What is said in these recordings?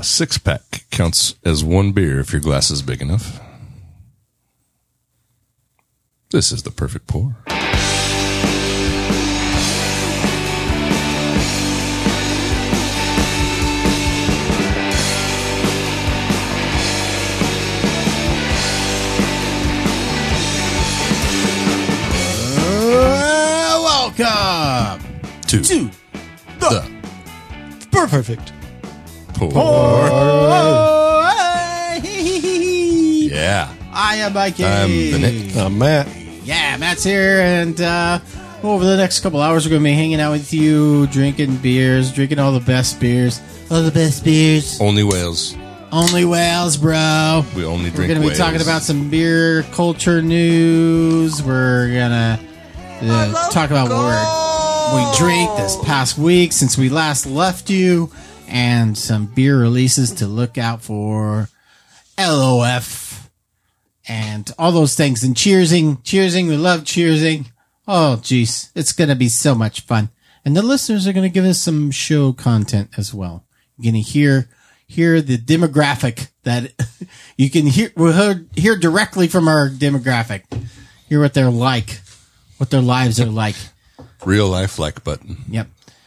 A six-pack counts as one beer if your glass is big enough. This is the perfect pour. Welcome to the perfect pour. Yeah. I am Mikey. I'm the Nick. I'm Matt. Yeah, Matt's here, and over the next couple hours, we're going to be hanging out with you, drinking beers, drinking all the best beers. All the best beers. Only whales. Only whales, bro. We only drink We're going to be whales. talking about some beer culture news. We're going to talk about what we drank this past week since we last left you, and some beer releases to look out for, LOF, and all those things. And cheersing. We love cheersing. Oh, geez. It's going to be so much fun. And the listeners are going to give us some show content as well. You're going to hear the demographic that you can hear directly from our demographic. Hear what they're like, what their lives are like. Real life like button. Yep.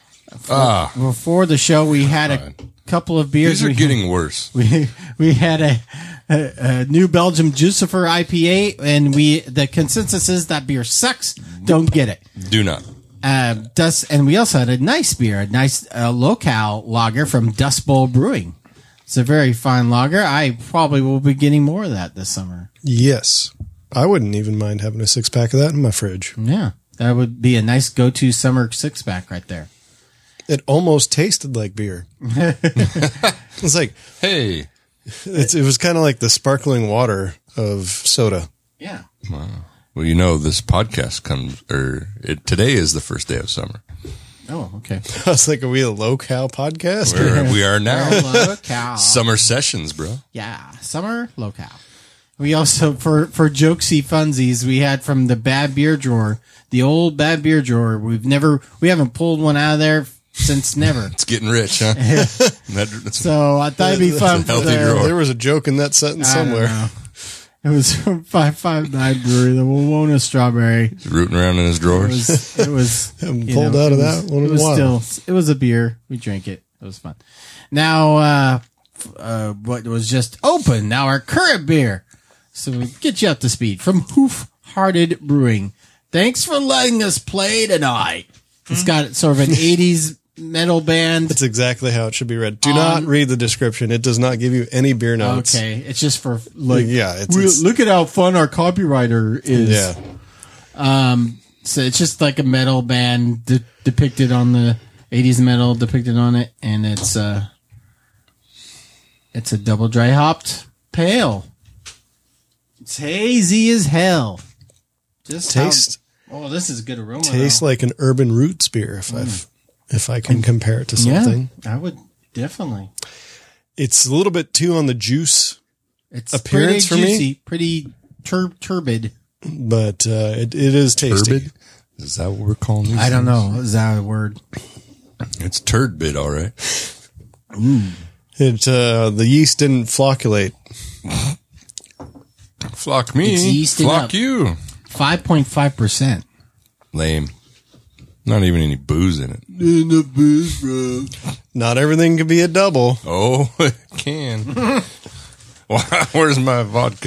Before the show, we had a couple of beers. These are getting worse. We had a New Belgium Juicifer IPA, and the consensus is that beer sucks. Don't get it. Do not. And we also had a nice beer, a nice locale lager from Dust Bowl Brewing. It's a very fine lager. I probably will be getting more of that this summer. Yes. I wouldn't even mind having a 6-pack of that in my fridge. Yeah. That would be a nice go-to summer 6-pack right there. It almost tasted like beer. It's like, hey. It was kind of like the sparkling water of soda. Yeah. Wow. Well, this podcast today is the first day of summer. Oh, okay. I was like, are we a low-cal podcast? We are now. Locale. Summer sessions, bro. Yeah, summer locale. We also, for jokesy funsies, we had from the Bad Beer Drawer, the old Bad Beer Drawer. We haven't pulled one out of there since never. It's getting rich, huh? So I thought it'd be fun. There was a joke in that sentence somewhere. It was from 559 Brewery, the Wawona Strawberry. He's rooting around in his drawers. It was pulled out of that one in a while. It was a beer. We drank it. It was fun. Now, what was just open? Now our current beer. So we get you up to speed from Hoof Hearted Brewing. Thanks for letting us play tonight. It's got sort of an 80s metal band. That's exactly how it should be read. Do not read the description. It does not give you any beer notes. Okay. It's just for look at how fun our copywriter is. Yeah. So it's just like a metal band depicted on the 80s metal depicted on it. And it's a double dry hopped pale. It's hazy as hell. Just this is good aroma. Tastes like an Urban Roots beer if I can compare it to something. Yeah, I would definitely. It's a little bit too on the juice appearance pretty for juicy, me. Pretty turbid. But it is tasty. Turbid? Is that what we're calling these? I don't know. Is that a word? It's turbid, all right. The yeast didn't flocculate. Flock me. It's yeasting flock up. you. 5.5%. Lame. Not even any booze in it. In the booze, bro. Not everything can be a double. Oh, it can. Where's my vodka?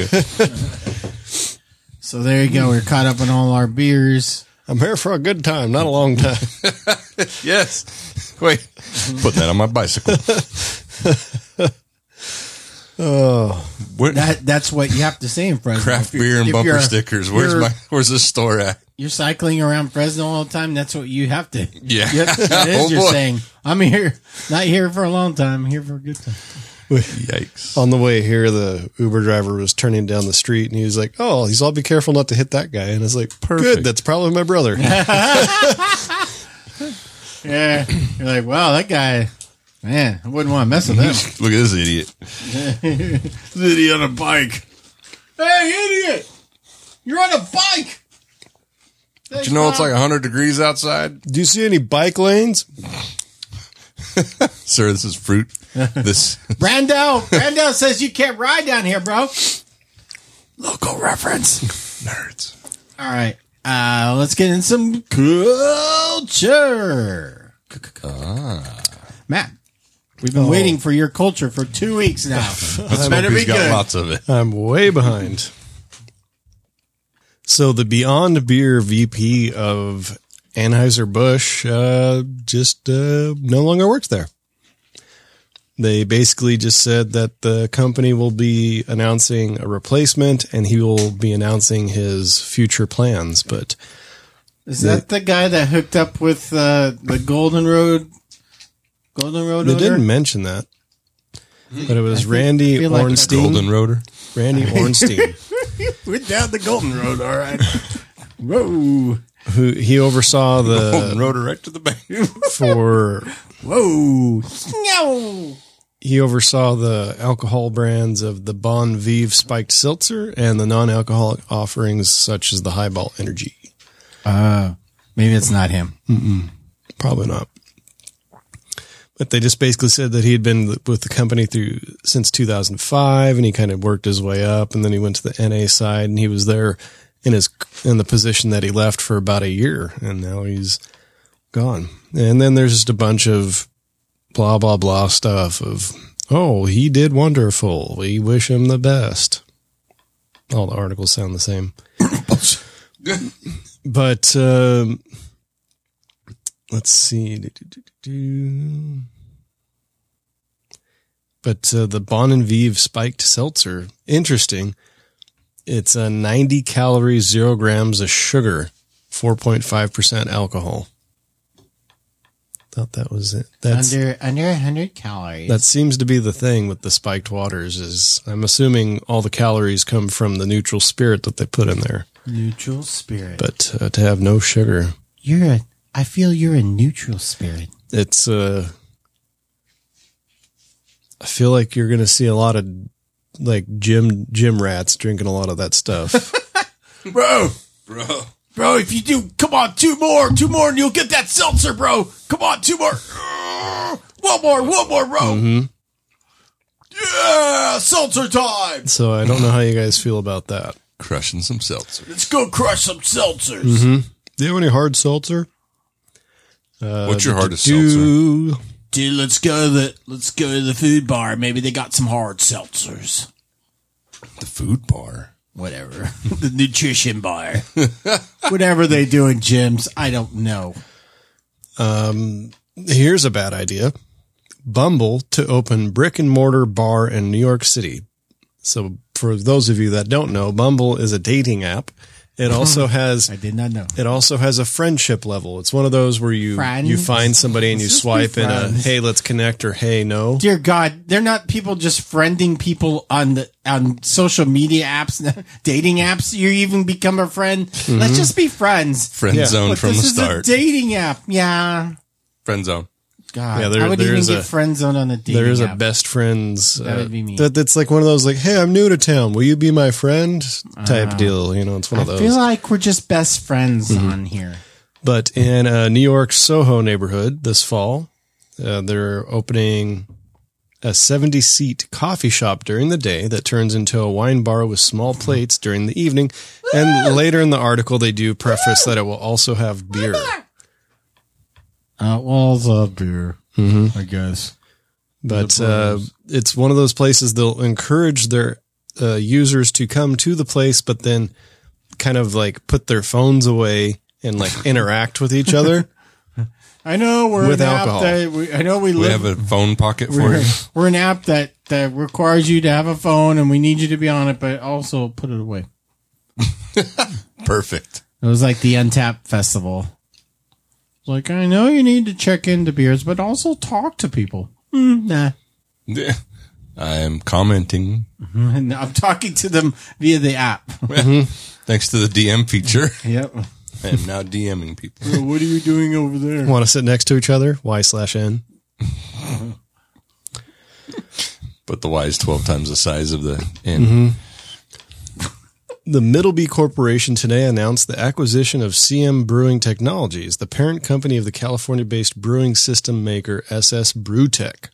So there you go. We're caught up on all our beers. I'm here for a good time, not a long time. Yes. Wait. Put that on my bicycle. Oh, That's what you have to say in Fresno. Craft beer and bumper stickers. Where's the store at? You're cycling around Fresno all the time. That's what you have to. Yeah. That is you're saying. I'm here, not here for a long time. I'm here for a good time. Yikes. On the way here, the Uber driver was turning down the street and he was like, "Oh, he's all be careful not to hit that guy." And I was like, Perfect. "Good, that's probably my brother." Yeah. You're like, wow, that guy, man, I wouldn't want to mess with him. Look at this idiot. This idiot on a bike. Hey, idiot! You're on a bike! But you know it's like 100 degrees outside? Do you see any bike lanes? Sir, this is fruit. This Brando says you can't ride down here, bro. Local reference. nerds. All right. Let's get in some culture. Matt, we've been waiting for your culture for 2 weeks now. This better be He's got good. lots of it. I'm way behind. So the Beyond Beer VP of Anheuser-Busch just no longer works there. They basically just said that the company will be announcing a replacement and he will be announcing his future plans. But Is that the guy that hooked up with the Golden Road? Golden Road. They owner? didn't mention that. But it was Randy feel like Ornstein. Golden Roader. Randy Ornstein, We're down the Golden Road, all right. Whoa. who he oversaw Golden the Roader right to the bank. for Whoa. No. he oversaw the alcohol brands of the Bon Vive Spiked Seltzer and the non-alcoholic offerings such as the Highball Energy. Maybe it's not him. Probably not. But they just basically said that he had been with the company since 2005, and he kind of worked his way up, and then he went to the NA side, and he was there in the position that he left for about a year, and now he's gone. And then there's just a bunch of blah blah blah stuff of, oh, he did wonderful. We wish him the best. All the articles sound the same. But let's see. But the Bon and Vive Spiked Seltzer, interesting. It's 90 calories, 0 grams of sugar, 4.5% alcohol. Thought that was it. That's Under 100 calories. that seems to be the thing with the spiked waters. Is I'm assuming all the calories come from the neutral spirit that they put in there, neutral spirit. but to have no sugar. I feel you're a neutral spirit. It's I feel like you're going to see a lot of like gym rats drinking a lot of that stuff. Bro, if you do, come on, two more, and you'll get that seltzer, bro. Come on, 2 more. One more, bro. Mm-hmm. Yeah, seltzer time. So I don't know how you guys feel about that. Crushing some seltzer. Let's go crush some seltzers. Do you have any hard seltzer? What's your hardest seltzer? Dude, let's go to the food bar. Maybe they got some hard seltzers. The food bar. Whatever. The nutrition bar. Whatever they do in gyms, I don't know. Here's a bad idea. Bumble to open brick and mortar bar in New York City. So for those of you that don't know, Bumble is a dating app. It also has I did not know. It also has a friendship level. It's one of those where you find somebody and you swipe in a, hey, let's connect, or hey, no. Dear God, they're not people just friending people on social media apps, dating apps. You even become a friend. Let's just be friends. Friend zone from the start. This is a dating app. Yeah. Friend zone. God, Yeah, I would even get friend zone on a dating app. There is a best friends. That would be me. That's like one of those like, hey, I'm new to town. Will you be my friend? Type deal. You know, it's one of those. I feel like we're just best friends on here. But in New York Soho neighborhood this fall, they're opening a 70-seat coffee shop during the day that turns into a wine bar with small plates during the evening. And later in the article, they do preface that it will also have beer. Well, beer, I guess. But it's one of those places they'll encourage their users to come to the place, but then kind of like put their phones away and like interact with each other. I know we're with an alcohol. app that we We have a phone pocket for you. We're an app that requires you to have a phone, and we need you to be on it, but also put it away. Perfect. It was like the Untapped Festival. Like, I know you need to check into beers, but also talk to people. Nah. Yeah. I'm commenting. And I'm talking to them via the app. Thanks to the DM feature. Yep. I'm now DMing people. What are you doing over there? Want to sit next to each other? Y/N. But the Y is 12 times the size of the N. The Middleby Corporation today announced the acquisition of CM Brewing Technologies, the parent company of the California-based brewing system maker SS Brewtech.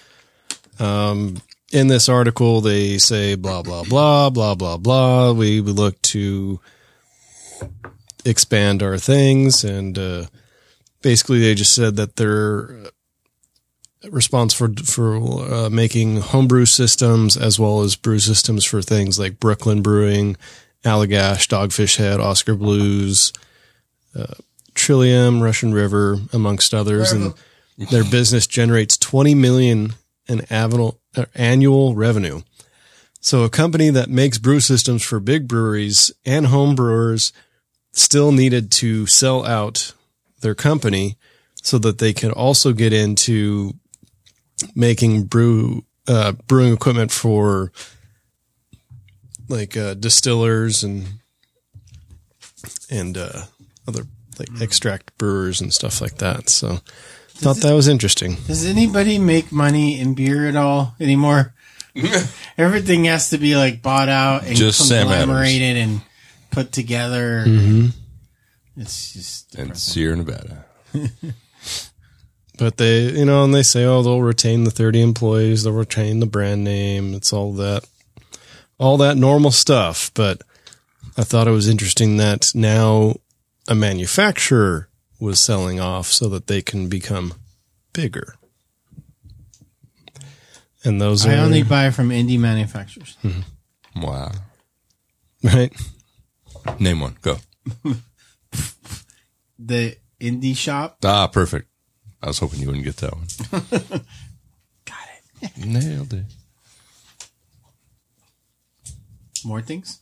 In this article, they say blah, blah, blah, blah, blah, blah. We look to expand our things, and basically they just said that they're responsible for making homebrew systems as well as brew systems for things like Brooklyn Brewing, Allagash, Dogfish Head, Oscar Blues, Trillium, Russian River, amongst others. And their business generates $20 million in annual revenue. So a company that makes brew systems for big breweries and home brewers still needed to sell out their company so that they could also get into making brewing equipment for like distillers and other like extract brewers and stuff like that. So thought that was interesting. Does anybody make money in beer at all anymore? Everything has to be like bought out and just conglomerated and put together. Mm-hmm. It's just depressing. And Sierra Nevada. But they, and they say, they'll retain the 30 employees, they'll retain the brand name. It's all that normal stuff. But I thought it was interesting that now a manufacturer was selling off so that they can become bigger. And those I only buy from indie manufacturers. Mm-hmm. Wow. Right. Name one. Go. The indie shop. Ah, perfect. I was hoping you wouldn't get that one. Got it. Nailed it. More things?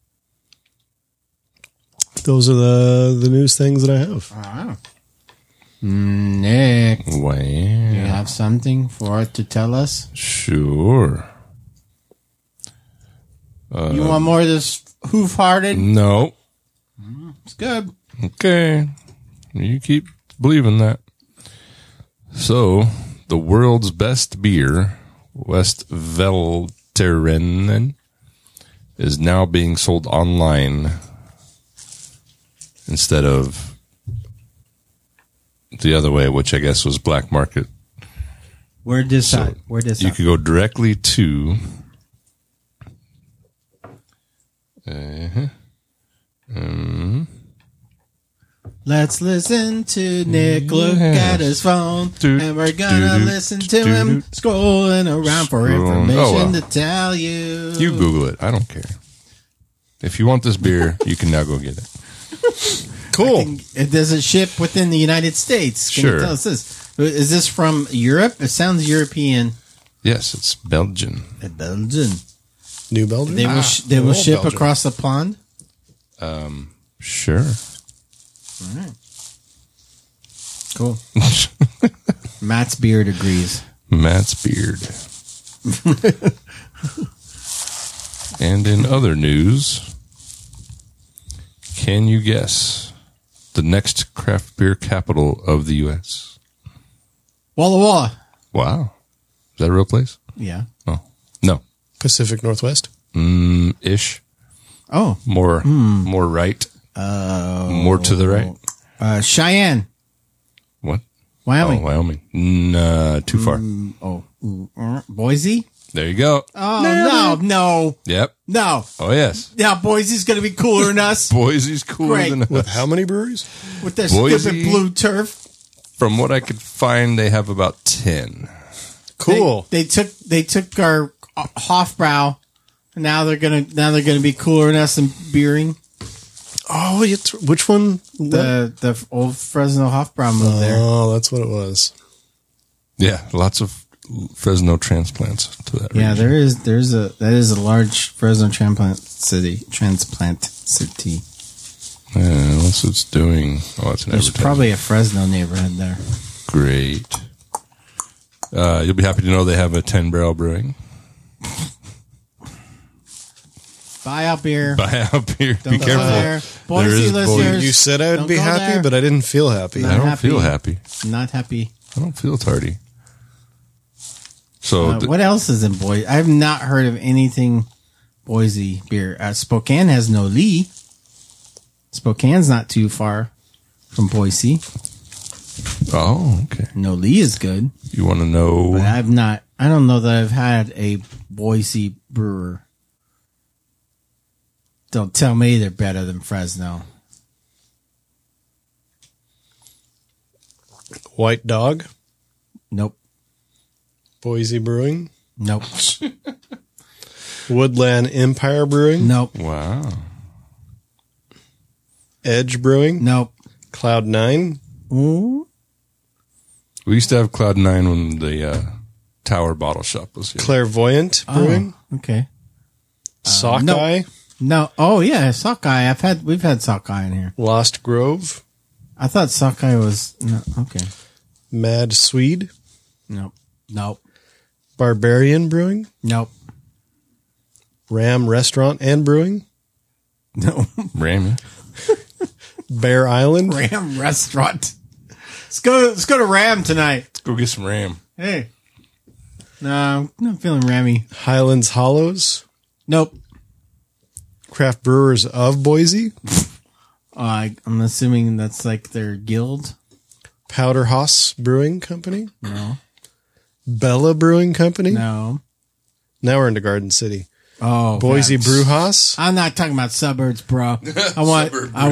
Those are the news things that I have. Wow. Nick, Wow. you have something to tell us? Sure. You want more of this hoof-hearted? No. It's good. Okay. You keep believing that. So, the world's best beer, Westvelteren, is now being sold online instead of the other way, which I guess was black market. Where does that? You could go directly to Let's listen to Nick look at his phone, and we're gonna listen to him scrolling around for information to tell you. You Google it. I don't care. If you want this beer, you can now go get it. Cool. Does it ship within the United States? Can Sure. you tell us this? Is this from Europe? It sounds European. Yes, it's Belgian. Belgian. New Belgium? They will ship Belgium. across the pond? Sure. All right. Cool. Matt's beard agrees. Matt's beard. And in other news, can you guess the next craft beer capital of the U.S.? Walla Walla. Wow. Is that a real place? Yeah. Oh, no. Pacific Northwest? Ish. Oh. More right. More to the right. Cheyenne. What? Wyoming. Oh, Wyoming. Too far. Boise? There you go. Oh, no. Yep. No. Oh, yes. Now Boise's going to be cooler than us. Boise's cooler Great. than us. With how many breweries? With that Boise. stupid blue turf. From what I could find, they have about 10. Cool. They took our Hofbrau. And now they're gonna be cooler than us in beering. Oh, which one? The old Fresno Hofbrau moved there. Oh, that's what it was. Yeah, lots of Fresno transplants to that Yeah, region. that is a large Fresno transplant city. Yeah, what's it's doing? Oh, it's an There's advertisement. probably a Fresno neighborhood there. Great. You'll be happy to know they have a 10-barrel brewing. Buy out beer. Buy out beer. Don't Be go careful. there. There Boise is listeners. You said I would Don't be go happy, there. but I didn't feel happy. No. I don't happy. feel happy. Not happy. I don't feel tardy. So What else is in Boise? I have not heard of anything Boise beer. Spokane has No Lee. Spokane's not too far from Boise. Oh, okay. No Lee is good. You want to know? But I don't know that I've had a Boise brewer. Don't tell me they're better than Fresno. White Dog, Nope. Boise Brewing, Nope. Woodland Empire Brewing, Nope. Wow. Edge Brewing, Nope. Cloud 9, Ooh. We used to have Cloud 9 when the Tower Bottle Shop was here. Clairvoyant Brewing, Okay. Sockeye, No. Oh yeah, Sockeye. We've had Sockeye in here. Lost Grove, I thought Sockeye was no. Okay. Mad Swede, Nope. Nope. Barbarian Brewing, Nope. Ram Restaurant and Brewing, No. Ram. Bear Island, Ram Restaurant. Let's go to Ram tonight. Let's go get some Ram. Hey. No, I'm not feeling Rammy. Highlands Hollows, Nope. Craft Brewers of Boise, I'm assuming that's like their guild. Powderhouse Brewing Company, No. Bella Brewing Company. No. Now we're into Garden City. Oh, Boise God. Brewhouse, I'm not talking about suburbs, bro. I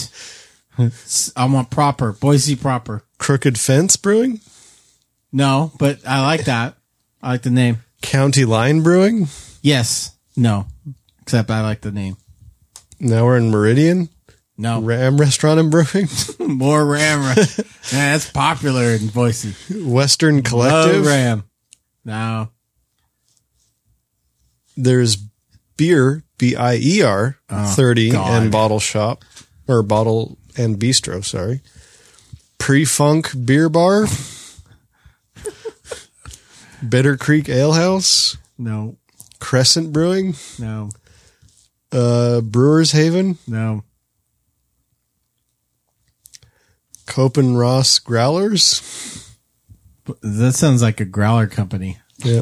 want proper Boise proper. Crooked Fence Brewing, No, but I like that. I like the name. County Line Brewing. Yes. No. Except I like the name. Now we're in Meridian. No. Ram Restaurant and Brewing. More Ram. Yeah, that's popular in Boise. Western Collective. Love Ram. No. There's Beer, BIER, 30 God. and Bottle Shop, or Bottle and Bistro, sorry. Pre-Funk Beer Bar. Bitter Creek Ale House. No. Crescent Brewing. No. Brewers Haven. No. Cope and Ross Growlers. That sounds like a growler company. Yep.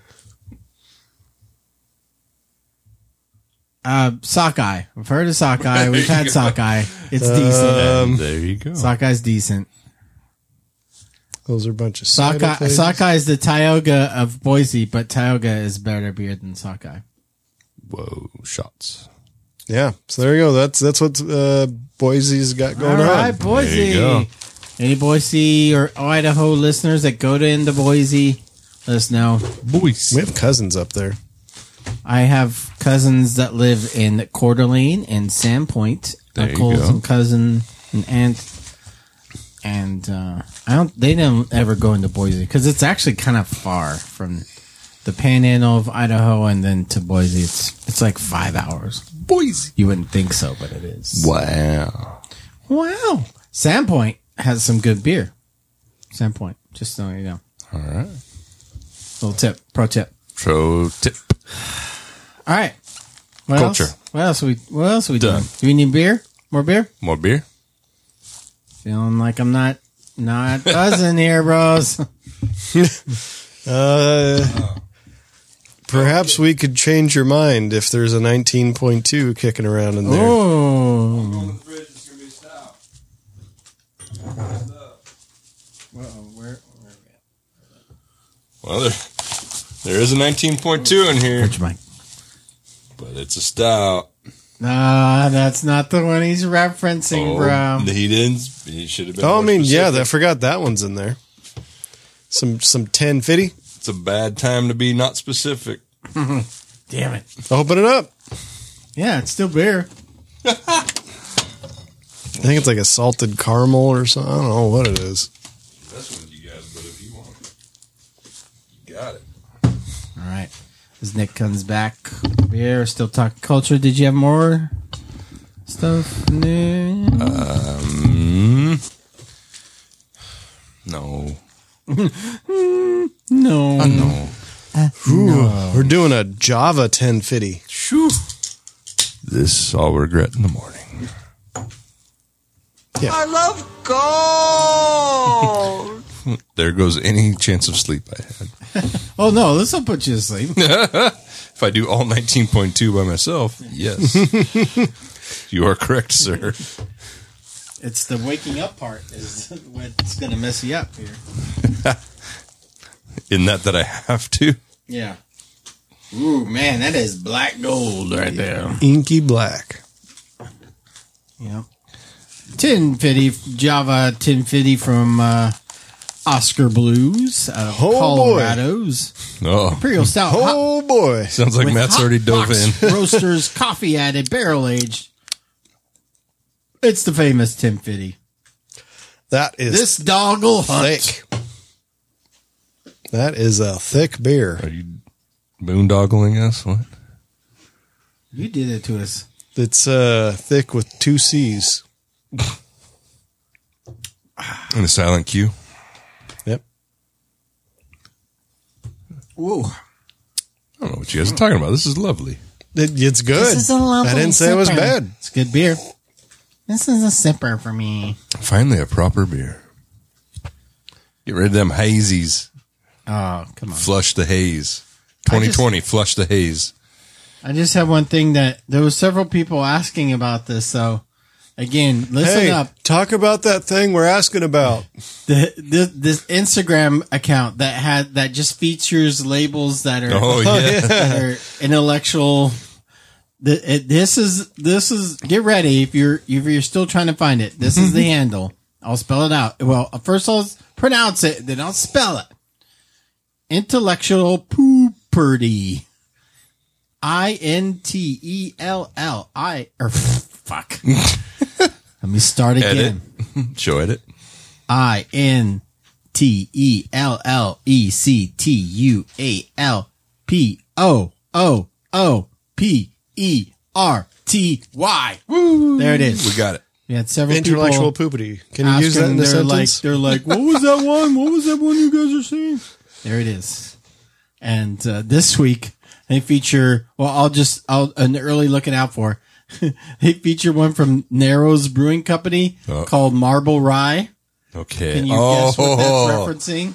Sockeye. I've heard of Sockeye. We've had Sockeye. It's decent. There you go. Sockeye's decent. Those are a bunch of cider flavors. Sockeye is the Tioga of Boise, but Tioga is better beer than Sockeye. Whoa, shots. Yeah. So there you go. That's what Boise's got going All right, on. Boise. There you go. Any Boise or Idaho listeners that go into Boise, let us know. Boys. We have cousins up there. I have cousins that live in Coeur d'Alene and Sandpoint. There you Uncles go. and cousin and aunt. And they don't ever go into Boise because it's actually kind of far from the panhandle of Idaho and then to Boise. It's like 5 hours. Boys. You wouldn't think so, but it is. Wow. Wow. Sandpoint has some good beer. Sandpoint, just so you know. All right. Little tip, pro tip. Pro tip. All right. What Culture. else? What else are we Done. doing? Do we need beer? More beer? More beer? Feeling like I'm not buzzing here, bros. Perhaps we could change your mind if there's a 19.2 kicking around in there. Oh. Well, there is a 19.2 in here, Where's your mic? but it's a stout. Nah, that's not the one he's referencing, bro. He didn't. He should have been. Oh, I more mean, yeah, I specific. forgot that one's in there. Some 1050. It's a bad time to be not specific. Damn it. Open it up. Yeah, it's still beer. I think it's like a salted caramel or something. I don't know what it is. That's one you guys, but if you want it, you got it. All right. As Nick comes back, beer, still talking culture. Did you have more stuff? No. No. No. Ooh, we're doing a Java 1050. Shoo. This I'll regret in the morning. Yeah. I love gold. There goes any chance of sleep I had. Oh, no, this will put you to sleep. If I do all 19.2 by myself, yes. You are correct, sir. It's the waking up part is what's going to mess you up here. In that I have to. Yeah. Ooh, man, that is black gold right there. Inky black. Yeah. 1050, Java 1050 from Oscar Blues out of Colorado's. Oh, Imperial Stout. Oh, boy. sounds like with Matt's hot already dove box in. Roasters coffee added, barrel aged. It's the famous 1050. That is This dog will hunt. thick. That is a thick beer. Are you boondoggling us? What? You did it to us. It's thick with 2 C's. In a silent Q? Yep. Whoa. I don't know what you guys are talking about. This is lovely. It's good. This is a lovely I didn't say it was sipper. bad. It's good beer. This is a sipper for me. Finally, a proper beer. Get rid of them hazies. Oh, come on. Flush the haze. 2020, flush the haze. I just have one thing that there was several people asking about this. So again, listen up. Talk about that thing we're asking about. This Instagram account that just features labels that are, Oh, yeah. that are intellectual. This is get ready if you're still trying to find it. This is the handle. I'll spell it out. Well, first I'll pronounce it, then I'll spell it. Intellectual Pooperty. INTELLI or fuck. Let me start again. Edit. Show edit. INTELLECTUALPOOPERTY. There it is. We got it. We had several Intellectual people poopity. Can you use that in a they're sentence? like, what was that one? What was that one you guys are saying? There it is. And this week they feature. Well, I'll an early looking out for. They feature one from Narrows Brewing Company called Marble Rye. Okay. Can you guess what that's referencing?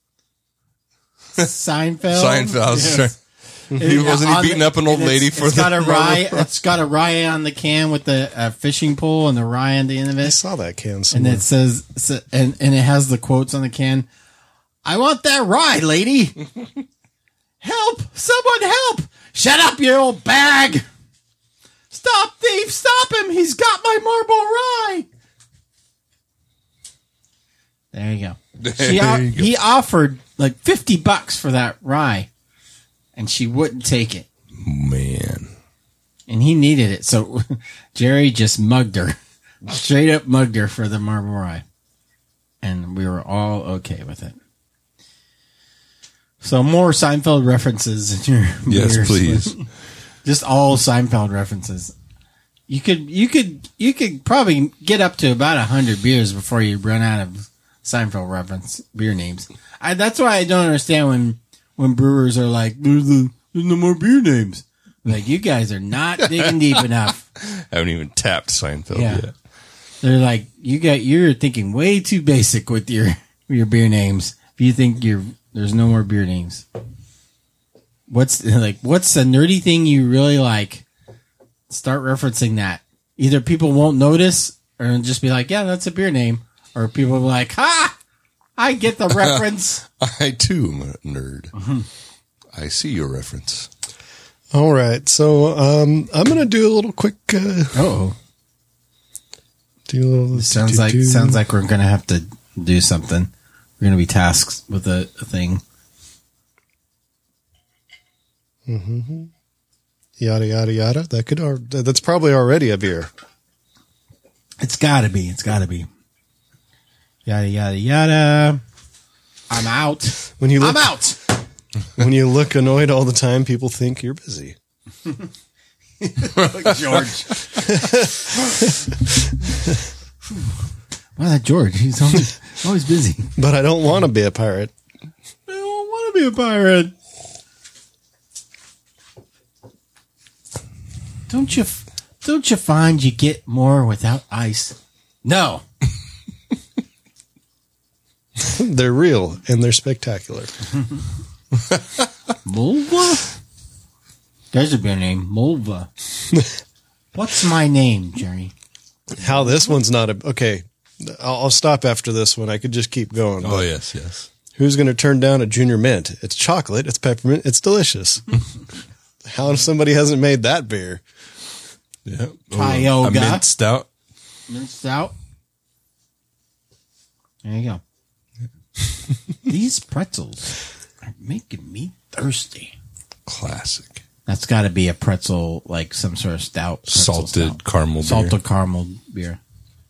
Seinfeld. Seinfeld. I was Yes. trying- Wasn't he beating up an old lady for it's the got a rye? It's got a rye on the can with the fishing pole and the rye on the end of I it. saw that can And somewhere. it says, and it has the quotes on the can. I want that rye, lady. Help! Someone help! Shut up, you old bag! Stop, thief! Stop him! He's got my marble rye. There you go. He offered like $50 for that rye, and she wouldn't take it. Man. And he needed it, so Jerry just mugged her. Straight up mugged her for the marble rye. And we were all okay with it. So more Seinfeld references in your Yes, beers. please. Just all Seinfeld references. You could probably get up to about 100 beers before you run out of Seinfeld reference beer names. That's why I don't understand when brewers are like, there's no more beer names. Like, you guys are not digging deep enough. I haven't even tapped Seinfeld Yeah. yet. They're like, you're thinking way too basic with your beer names. If you think there's no more beer names. What's the nerdy thing you really like? Start referencing that. Either people won't notice or just be like, yeah, that's a beer name. Or people will be like, ha! I get the reference. I too am a nerd. I see your reference. All right. So I'm going to do a little quick. Oh, Do a little. sounds like we're gonna have to do something. We're gonna be tasked with a thing. Yada yada yada. That's probably already a beer. It's gotta be. Yada yada yada. I'm out. When you look, I'm out. when you look annoyed all the time, people think you're busy. George. Well, that George, he's always busy. But I don't want to be a pirate. I don't want to be a pirate. Don't you find you get more without ice? No. they're real and they're spectacular. Mulva? There's a beer name, Mulva. What's my name, Jerry? How this one's not okay. I'll stop after this one. I could just keep going. Oh, yes. Who's going to turn down a Junior Mint? It's chocolate. It's peppermint. It's delicious. How if somebody hasn't made that beer? Yeah. Tioga. A mint stout. Minced out. There you go. These pretzels are making me thirsty. Classic. That's got to be a pretzel, like some sort of stout. Salted caramel beer. Salted caramel beer.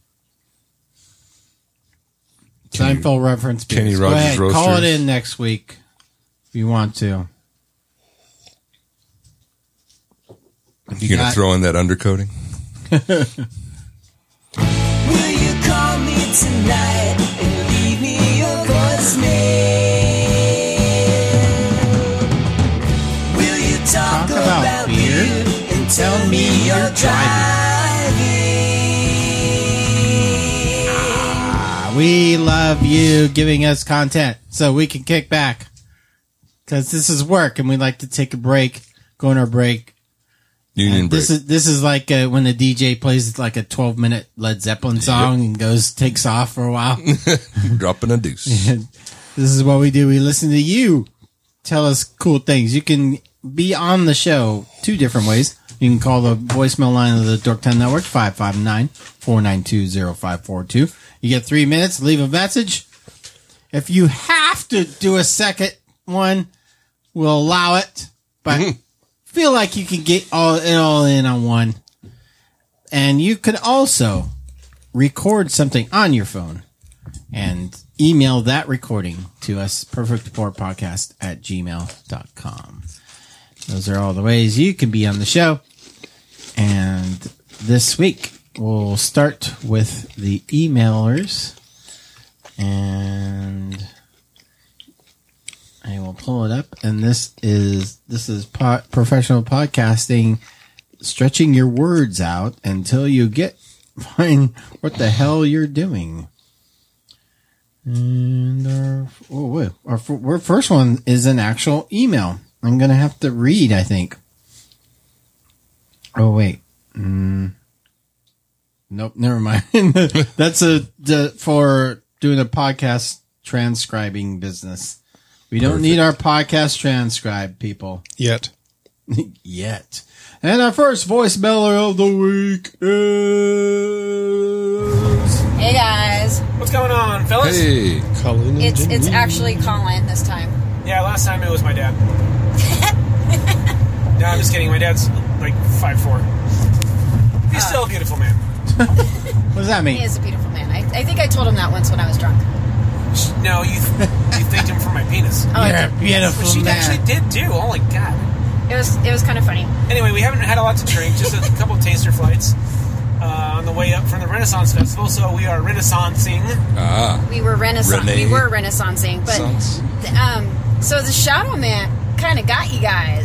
Seinfeld reference beers. Kenny Go Rogers ahead, Roasters. call it in next week if you want to. You going to throw in that undercoating? Will you call me tonight and leave me your voicemail? Will you talk about beer and tell me you're driving? We love you giving us content so we can kick back. Because this is work and we like to take a break, go on our break. Union break. This is like when the DJ plays like a 12-minute Led Zeppelin song and takes off for a while. Dropping a deuce. This is what we do. We listen to you. Tell us cool things. You can be on the show two different ways. You can call the voicemail line of the Dorktown Network, 559-492-0542. You get 3 minutes. Leave a message. If you have to do a second one, we'll allow it. But feel like you can get all in on one. And you could also record something on your phone and email that recording to us, perfectdeportpodcast@gmail.com. Those are all the ways you can be on the show. And this week, we'll start with the emailers. And I will pull it up. And this is professional podcasting, stretching your words out until you find what the hell you're doing. And our first one is an actual email. I'm going to have to read, I think. Oh, wait. Nope, never mind. That's for doing a podcast transcribing business. We don't need our podcast transcribed, people. Yet. Yet. And our first voicemailer of the week is... Hey guys, What's going on, fellas? Hey. Colin and it's Jimmy. actually Colin this time. Yeah, last time it was my dad. No, I'm just kidding. My dad's like 5'4". He's still a beautiful man. What does that He mean? is a beautiful man. I think I told him that once when I was drunk. No, you thanked him for my penis. Oh, I You're a did. beautiful Which he man. actually did too. Oh my god. It was kind of funny. Anyway, we haven't had a lot to drink, just a couple of taster flights on the way up from the Renaissance Festival, so we are renaissancing. We were Renee. renaissancing, but so the Shadow Man kind of got you guys.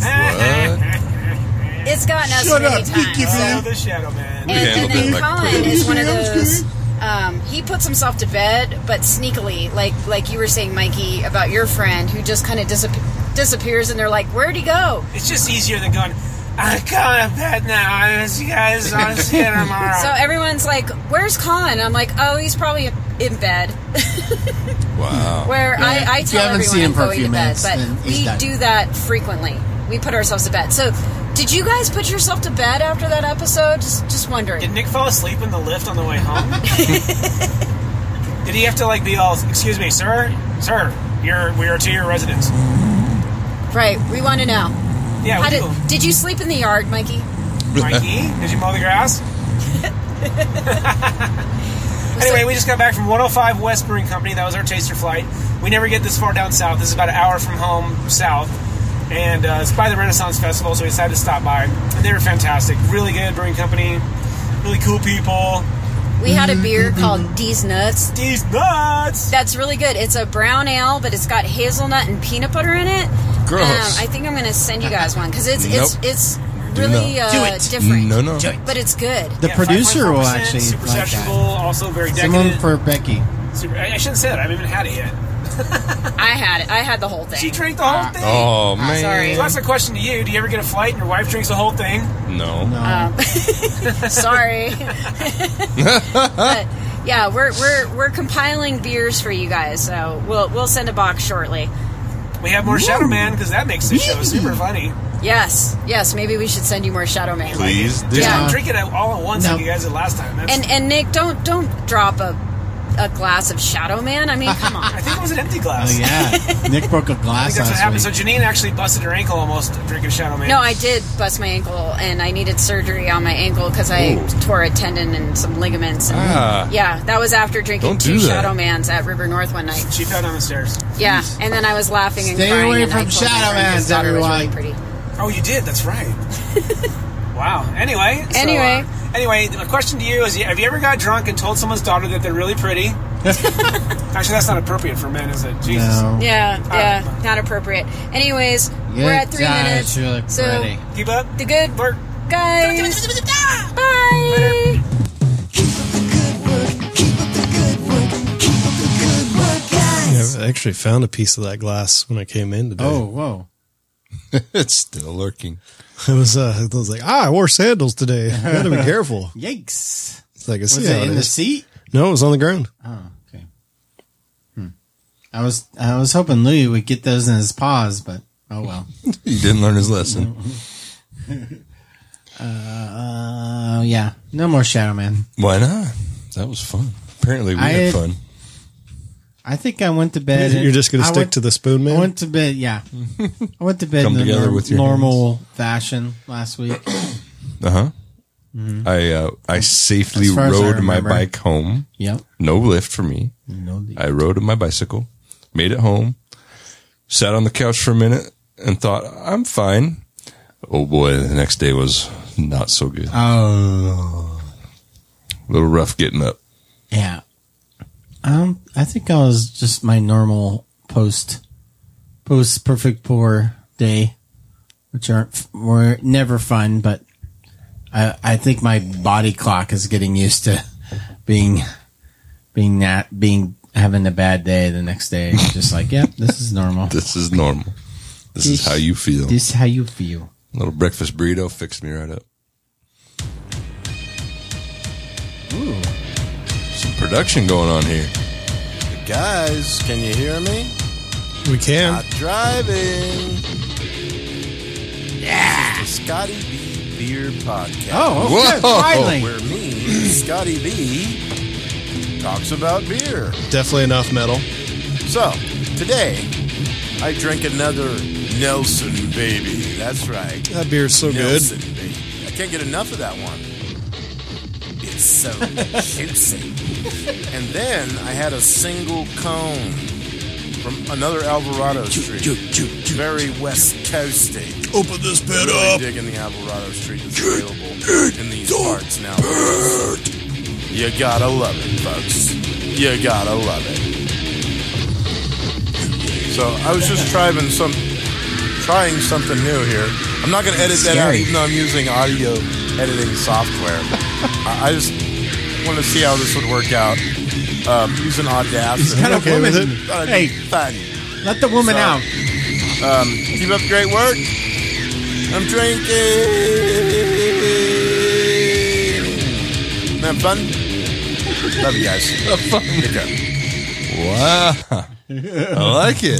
It's gotten us many times. Oh, the Shadow Man. And then like Colin crazy. is one of those. He puts himself to bed, but sneakily, like you were saying, Mikey, about your friend who just kind of disappears, and they're like, "Where'd he go?" It's just easier than going, I'm going to bed now. I miss you guys. I'll see you tomorrow. So everyone's like, "Where's Colin?" I'm like, "Oh, he's probably in bed." Wow. Where I If you tell haven't everyone seen him I'm for a going few to bed, minutes, then but he's we done. do that frequently. We put ourselves to bed. So, did you guys put yourself to bed after that episode? Just wondering. Did Nick fall asleep in the lift on the way home? Did he have to be all, excuse me, sir, we are to your residence. Right, we want to know. Yeah, How we do. did you sleep in the yard, Mikey? Mikey, did you mow the grass? Anyway, we just got back from 105 West Brewing Company. That was our taster flight. We never get this far down south. This is about an hour from home south. And it's by the Renaissance Festival, so we decided to stop by. And they were fantastic. Really good brewing company. Really cool people. We had a beer called D's Nuts. These nuts! That's really good. It's a brown ale, but it's got hazelnut and peanut butter in it. Gross. I think I'm going to send you guys one because it's Do really not. Do it. different. No. But it's good. The producer will 5.4%, actually super like sessionable, that. also very Someone decadent. for Becky. I shouldn't say that. I haven't even had it yet. I had it. I had the whole thing. She drank the whole thing. Oh, man. sorry. So that's a question to you. Do you ever get a flight and your wife drinks the whole thing? No. Sorry. But, yeah, we're compiling beers for you guys, so we'll send a box shortly. We have more Shadow Man because that makes the show super funny. Yes, maybe we should send you more Shadow Man. Please do. Just Yeah. don't drink it all at once No. like you guys did last time. That's, And Nick, don't drop a glass of Shadow Man. I mean, come on. I think it was an empty glass. Oh, yeah. Nick broke a I glass think that's what happened. last So week. Janine actually busted her ankle almost drinking Shadow Man. No, I did bust my ankle, and I needed surgery on my ankle because I tore a tendon and some ligaments. And yeah, that was after drinking Don't 2 do that. Shadow Mans at River North one night. She fell down the stairs. Yeah, and then I was laughing and Stay crying. away and from I told my Shadow friend his Mans, daughter was everyone. really pretty. Oh, you did? That's right. Wow. Anyway. Anyway, a question to you is: have you ever got drunk and told someone's daughter that they're really pretty? Actually, that's not appropriate for men, is it? Jesus. No. Yeah, not appropriate. Anyways, we're at 3 Yeah, minutes. she looked So pretty. Keep up. the good Work. guys. Bye. I actually found a piece of that glass when I came in today. Oh, whoa. It's still lurking. I was like, I wore sandals today. I gotta be careful. Yikes. It's like, I see Was how it it in the is. seat? No, it was on the ground. Oh, okay. I was hoping Louis would get those in his paws, but oh well. He didn't learn his lesson. Yeah. No more Shadow Man. Why not? That was fun. Apparently we I had had- fun. I think I went to bed. You're just gonna I stick went- to the spoon I man? went to bed. Yeah, I went to bed Come in the together with your normal fashion last week. Uh-huh. I safely As far as I rode my remember. bike home. Yep. No lift for me. No, I rode my bicycle, made it home, sat on the couch for a minute, and thought, I'm fine. Oh boy, the next day was not so good. Oh, A little rough getting up. yeah. I think I was just my normal post perfect poor day, which were never fun, but I think my body clock is getting used to having a bad day the next day. Just like, yep, this is normal. This is normal. This is how you feel. This is how you feel. A little breakfast burrito fixed me right up. Ooh. Some production going on here. Guys, can you hear me? We can. Not driving. Yeah. This is the Scotty B Beer Podcast. Oh, okay, Whoa. finally. Where me, Scotty B, talks about beer. Definitely enough metal. So, today, I drink another Nelson, baby. That's right. That beer's so Nelson, baby. I can't get enough of that one. It's so juicy. And then I had a single cone from another Alvarado Street. Very West Coasty. Open this bed Really digging the Alvarado Street that's available in these parts now. You gotta love it, folks. You gotta love it. So I was just trying something new here. I'm not gonna edit that out, even though I'm using audio editing software. I just want to see how this would work out using Audacity. Kind of okay with woman. it? Thought I'd Hey, be fun. let the woman So- out. Keep up the great work. I'm drinking. Have fun. Love you guys. Take care. Wow. I like it.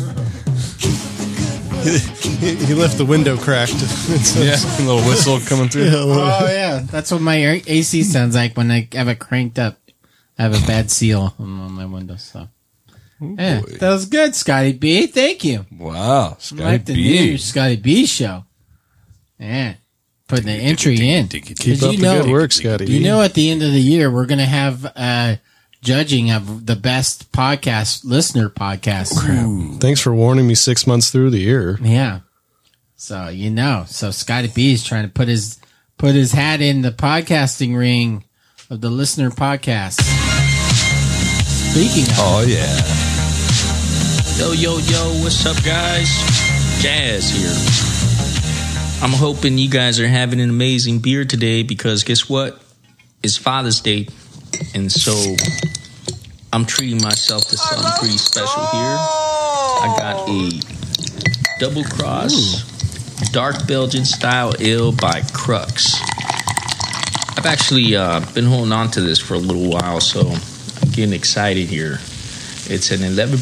He left the window cracked. Yeah, a little whistle coming through. Oh yeah, that's what my AC sounds like when I have it cranked up. I have a bad seal on my window. So yeah, boy. that was good, Scotty B. Thank you. Wow. I Scotty like the B. new Scotty B show. Yeah, putting the entry in. Keep Did up you the know- good work, Scotty. You know, at the end of the year, we're gonna have judging of the best listener podcast. Thanks for warning me 6 months through the year. Yeah. So so Scotty B is trying to put his hat in the podcasting ring of the listener podcast. Speaking of, Oh, yeah. Yo, what's up, guys? Jazz here. I'm hoping you guys are having an amazing beer today because guess what? It's Father's Day. And so I'm treating myself to something pretty special here. I got a Double Cross Dark Belgian Style Ale by Crux. I've actually been holding on to this for a little while, so I'm getting excited here. It's an 11%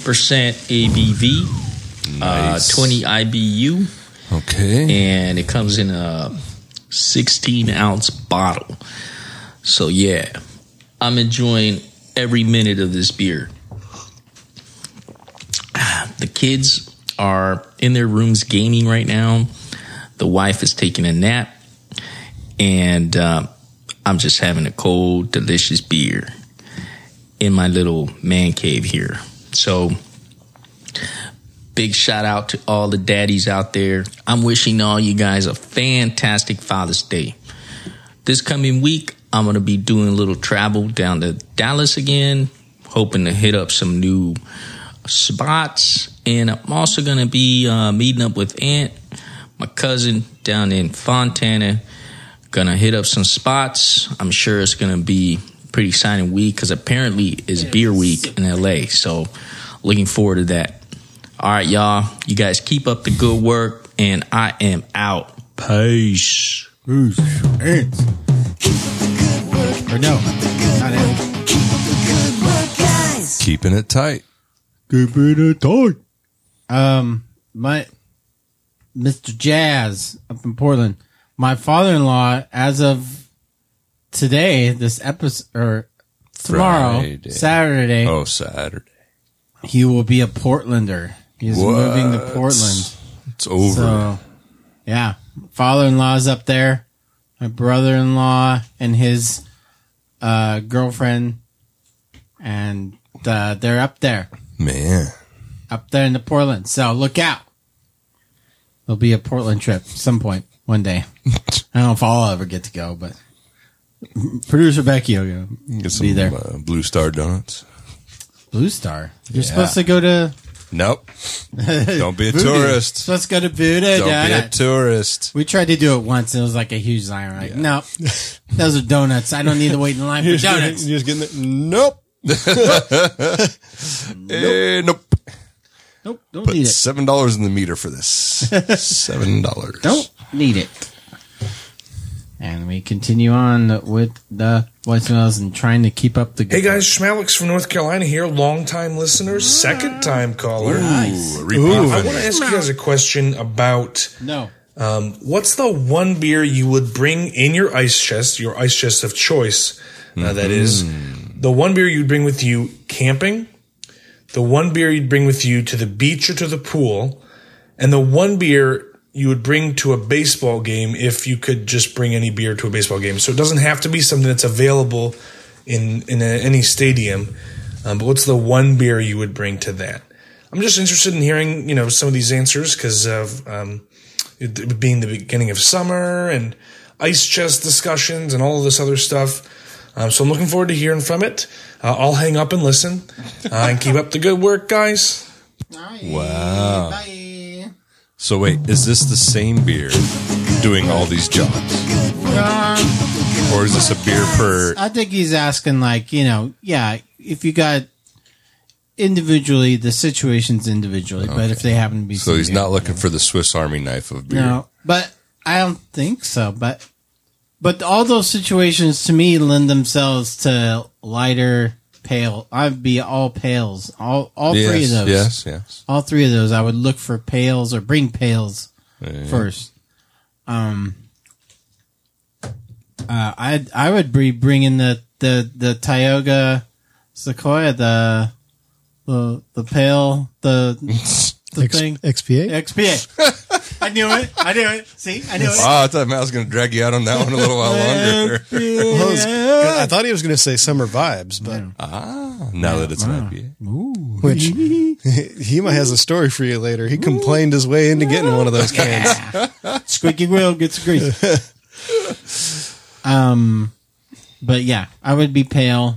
ABV, Nice. 20 IBU, Okay. and it comes in a 16-ounce bottle. So yeah, I'm enjoying every minute of this beer. The kids are in their rooms gaming right now. The wife is taking a nap, and I'm just having a cold, delicious beer in my little man cave here. So big shout out to all the daddies out there. I'm wishing all you guys a fantastic Father's Day. This coming week, I'm going to be doing a little travel down to Dallas again, hoping to hit up some new spots. And I'm also going to be meeting up with Aunt, my cousin, down in Fontana. Going to hit up some spots. I'm sure it's going to be a pretty exciting week because apparently it's beer week in LA. So looking forward to that. All right, y'all. You guys keep up the good work, and I am out. Peace. Or no, not it. Keeping it tight. My Mr. Jazz up in Portland. My father-in-law, as of today, this episode or tomorrow, Friday. Saturday, Oh, Saturday. he will be a Portlander. He's moving to Portland. It's over. So, yeah, father-in-law's up there. My brother-in-law and his girlfriend, and they're up there Man. in the Portland. So look out. There'll be a Portland trip at some point one day. I don't know if I'll ever get to go, but producer Becky will Get some be there. Blue Star Donuts. Blue Star. You're Yeah. supposed to go to. Nope. Don't be a Voodoo. tourist. Supposed to go to Buddha. Don't be a tourist. We tried to do it once. And it was like a huge line. We're like, no, those are donuts. I don't need to wait in line for donuts. You're just getting it. Nope. Nope. Nope, don't Put need it. $7 in the meter for this. $7. Don't need it. And we continue on with the voicemails and trying to keep up the good Hey guys, Schmalix from North Carolina here, long-time listener, second-time caller. Nice. Repeat I want offender. to ask you guys a question about No. what's the one beer you would bring in your ice chest of choice, that is, the one beer you'd bring with you camping, the one beer you'd bring with you to the beach or to the pool, and the one beer you would bring to a baseball game if you could just bring any beer to a baseball game. So it doesn't have to be something that's available in any stadium, but what's the one beer you would bring to that? I'm just interested in hearing, some of these answers because of it being the beginning of summer and ice chest discussions and all of this other stuff. So I'm looking forward to hearing from it. I'll hang up and listen and keep up the good work, guys. Wow. Bye. So wait, is this the same beer doing all these jobs? Or is this a beer per... I think he's asking, if you got individually, the situation's individually, but if they happen to be... So he's same not beer. looking for the Swiss Army knife of beer. No, but I don't think so. But all those situations, to me, lend themselves to lighter, pale. I'd be all pales. All three of those. Yes. All three of those. I would look for pails or bring pails first. I would be bringing the Tioga Sequoia, the pail, the thing. XPA? XPA. I knew it. See, I knew it. Oh, I thought Matt was going to drag you out on that one a little while longer. I thought he was going to say summer vibes, but Now that it's an IPA. which he might has a story for you later. He complained his way into getting one of those cans. Squeaky wheel gets grease. But yeah, I would be pale.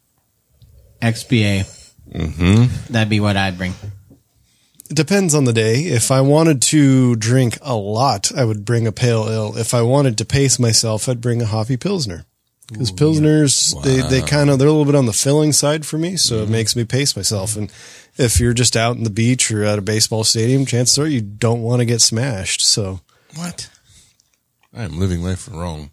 XPA. Mm-hmm. That'd be what I'd bring. It depends on the day. If I wanted to drink a lot, I would bring a pale ale. If I wanted to pace myself, I'd bring a hoppy pilsner. Because Pilsners, they're a little bit on the filling side for me, so it makes me pace myself. And if you're just out in the beach or at a baseball stadium, chances are you don't want to get smashed. So What? I'm living life wrong.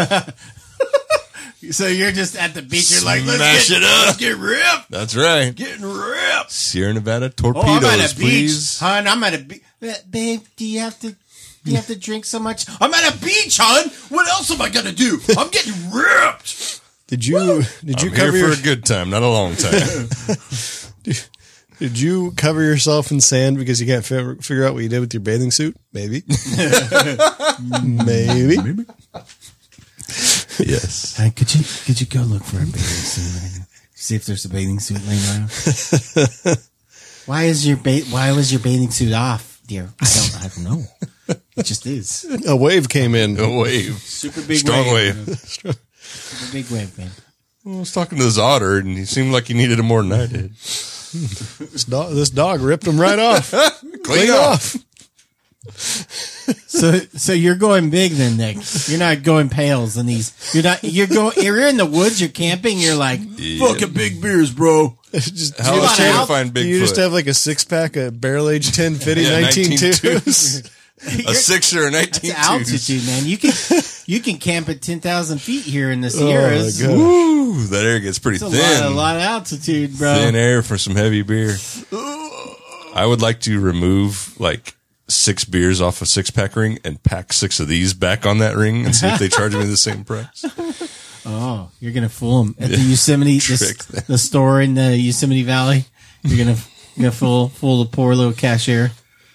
So you're just at the beach. You're like, Smash it up. Let's get ripped. That's right. Getting ripped. Sierra Nevada torpedoes, I'm at a please. beach, hon. I'm at a beach. Babe, do you have to drink so much? I'm at a beach, hon. What else am I gonna do? I'm getting ripped. did you I'm cover here your, for a good time, not a long time. did you cover yourself in sand because you can't figure out what you did with your bathing suit? Maybe. Maybe. Yes. Hey, could you go look for a bathing suit? See if there's a bathing suit laying around. Why was your bathing suit off, dear? I don't know. It just is. A wave came in. A wave. Super big Strong wave. Super big wave, man. I was talking to this otter, and he seemed like he needed it more than I did. This dog ripped him right off. Clean off. So you're going big then, Nick. You're not going pails in these. You're in the woods, you're camping, you're like, fucking big beers, bro. Just, How else can you find Bigfoot? you just have like a 6-pack of barrel aged 1050 Yeah, 19.2s. a 6 or a 19. That's altitude, man. You can camp at 10,000 feet here in the Sierras. Oh, my God. Ooh, that air gets pretty It's thin. a lot of altitude, bro. Thin air for some heavy beer. I would like to remove like 6 beers off a 6-pack ring and pack 6 of these back on that ring and see if they charge me the same price. Oh, you're gonna fool them at the Yosemite, the store in the Yosemite Valley. You're gonna fool the poor little cashier.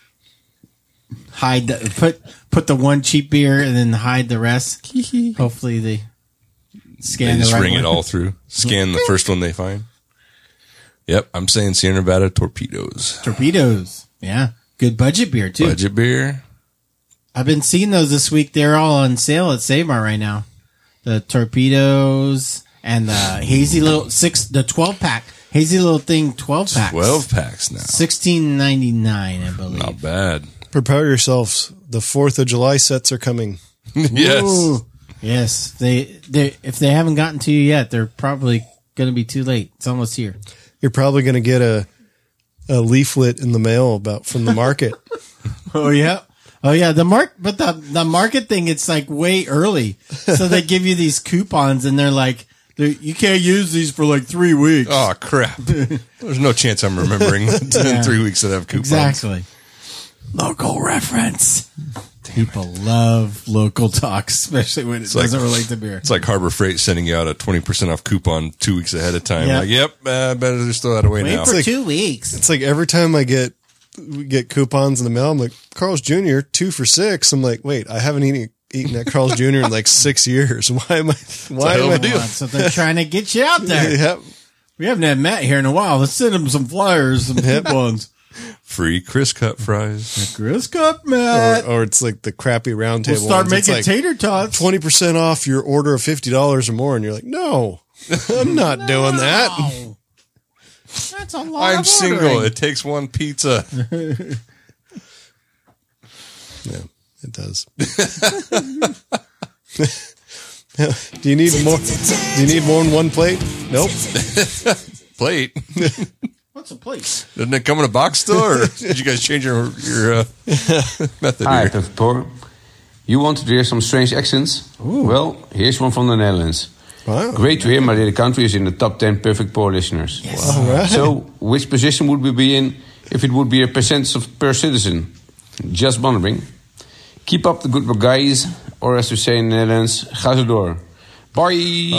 Hide put the one cheap beer and then hide the rest. Hopefully they scan They just the right ring one. it all through. Scan the first one they find. Yep, I'm saying Sierra Nevada torpedoes. Torpedoes, yeah, good budget beer too. Budget beer. I've been seeing those this week. They're all on sale at Save Mart right now. The torpedoes and the hazy little 12-pack hazy little thing 12 packs. 12 packs now. $16.99, I believe. Not bad. Prepare yourselves. The 4th of July sets are coming. Yes. Ooh. Yes. They if they haven't gotten to you yet, they're probably going to be too late. It's almost here. You're probably going to get a leaflet in the mail from the market. Oh yeah. Oh yeah, the market thing, it's like way early. So they give you these coupons and they're like, you can't use these for like 3 weeks. Oh, crap. There's no chance I'm remembering in 3 weeks that have coupons. Exactly. Local reference. People love local talk, especially when it doesn't relate to beer. It's like Harbor Freight sending you out a 20% off coupon 2 weeks ahead of time. Yeah. Like, yep, better just throw that away now. Wait for 2 weeks. It's like every time we get coupons in the mail, I'm like, Carl's Jr., 2 for $6. I'm like, wait, I haven't eaten at Carl's Jr. in like 6 years. Why am I Deal. So they're trying to get you out there. Yep. We haven't had Matt here in a while. Let's send him some flyers, some coupons. Free Chris Cut fries. Chris Cup, Matt. Or it's like the crappy round table. We'll start ones. It's making like tater tots. 20% off your order of $50 or more. And you're like, no, I'm not doing that. That's a lot I'm of single. ordering. It takes one pizza. Yeah, it does. Do you need more? Do you need more than one plate? Nope. Plate. What's a plate? Doesn't it come in a box still, or did you guys change your method Hi, here? Perfect Pour. You wanted to hear some strange accents? Well, here's one from the Netherlands. Wow. Great to hear my little country is in the top 10 Perfect Pour listeners. Yes. All right. So, which position would we be in if it would be a percentage per citizen? Just wondering. Keep up the good work, guys. Or as we say in the Netherlands, ga zo door. Bye!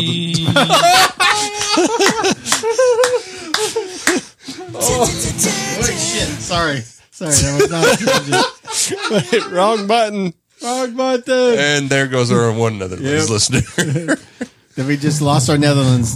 Holy shit. Sorry, that was not Wrong button. wrong button. And there goes our one Netherlands listener. Then we just lost our Netherlands.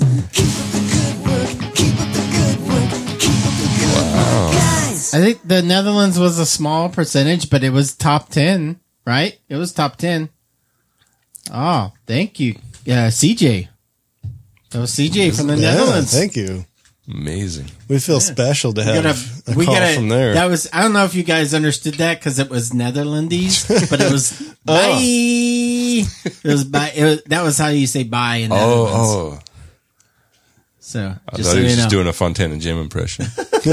I think the Netherlands was a small percentage, but it was top 10, right? It was top 10. Oh, thank you. CJ. That was CJ from the Netherlands. Thank you. Amazing. We feel special to have a call from there. That was, I don't know if you guys understood that because it was Netherlandese, but it was bye. It was bye. That was how you say bye in Netherlands. So, I thought he was just doing a Fontana Jim impression.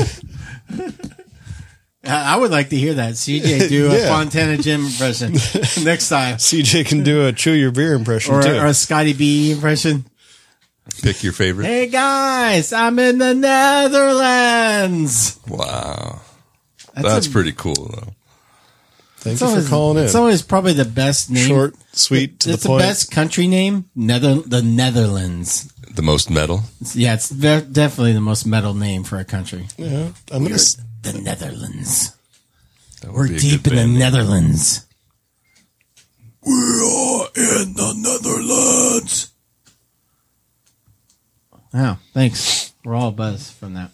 I would like to hear that. CJ do a Fontana Jim impression next time. CJ can do a chew your beer impression too. Or a Scotty B impression. Pick your favorite. Hey guys, I'm in the Netherlands. Wow. That's pretty cool though. Thank you for calling in. It's always probably the best name. Short, sweet, to the point. It's the best country name. The Netherlands. The most metal? Yeah, it's definitely the most metal name for a country. Yeah. I'm going to... The Netherlands. We're deep in the Netherlands. We are in the Netherlands. Oh, thanks. We're all buzzed from that.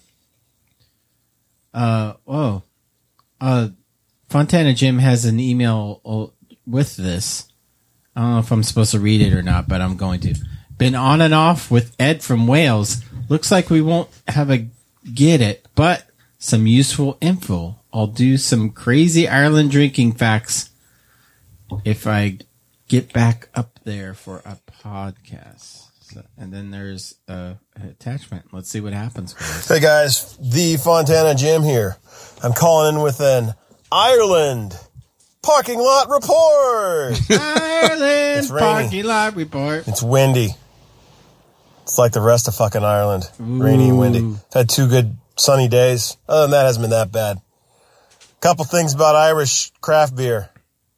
Fontana Jim has an email with this. I don't know if I'm supposed to read it or not, but I'm going to. Been on and off with Ed from Wales. Looks like we won't have a get it, but some useful info. I'll do some crazy Ireland drinking facts if I get back up there for a podcast. And then there's an attachment. Let's see what happens. Hey guys, the Fontana Jim here. I'm calling in with an Ireland parking lot report. Ireland parking lot report. It's windy. It's like the rest of fucking Ireland. Rainy and windy. I've had 2 good sunny days. Other than that, it hasn't been that bad. Couple things about Irish craft beer.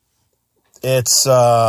It's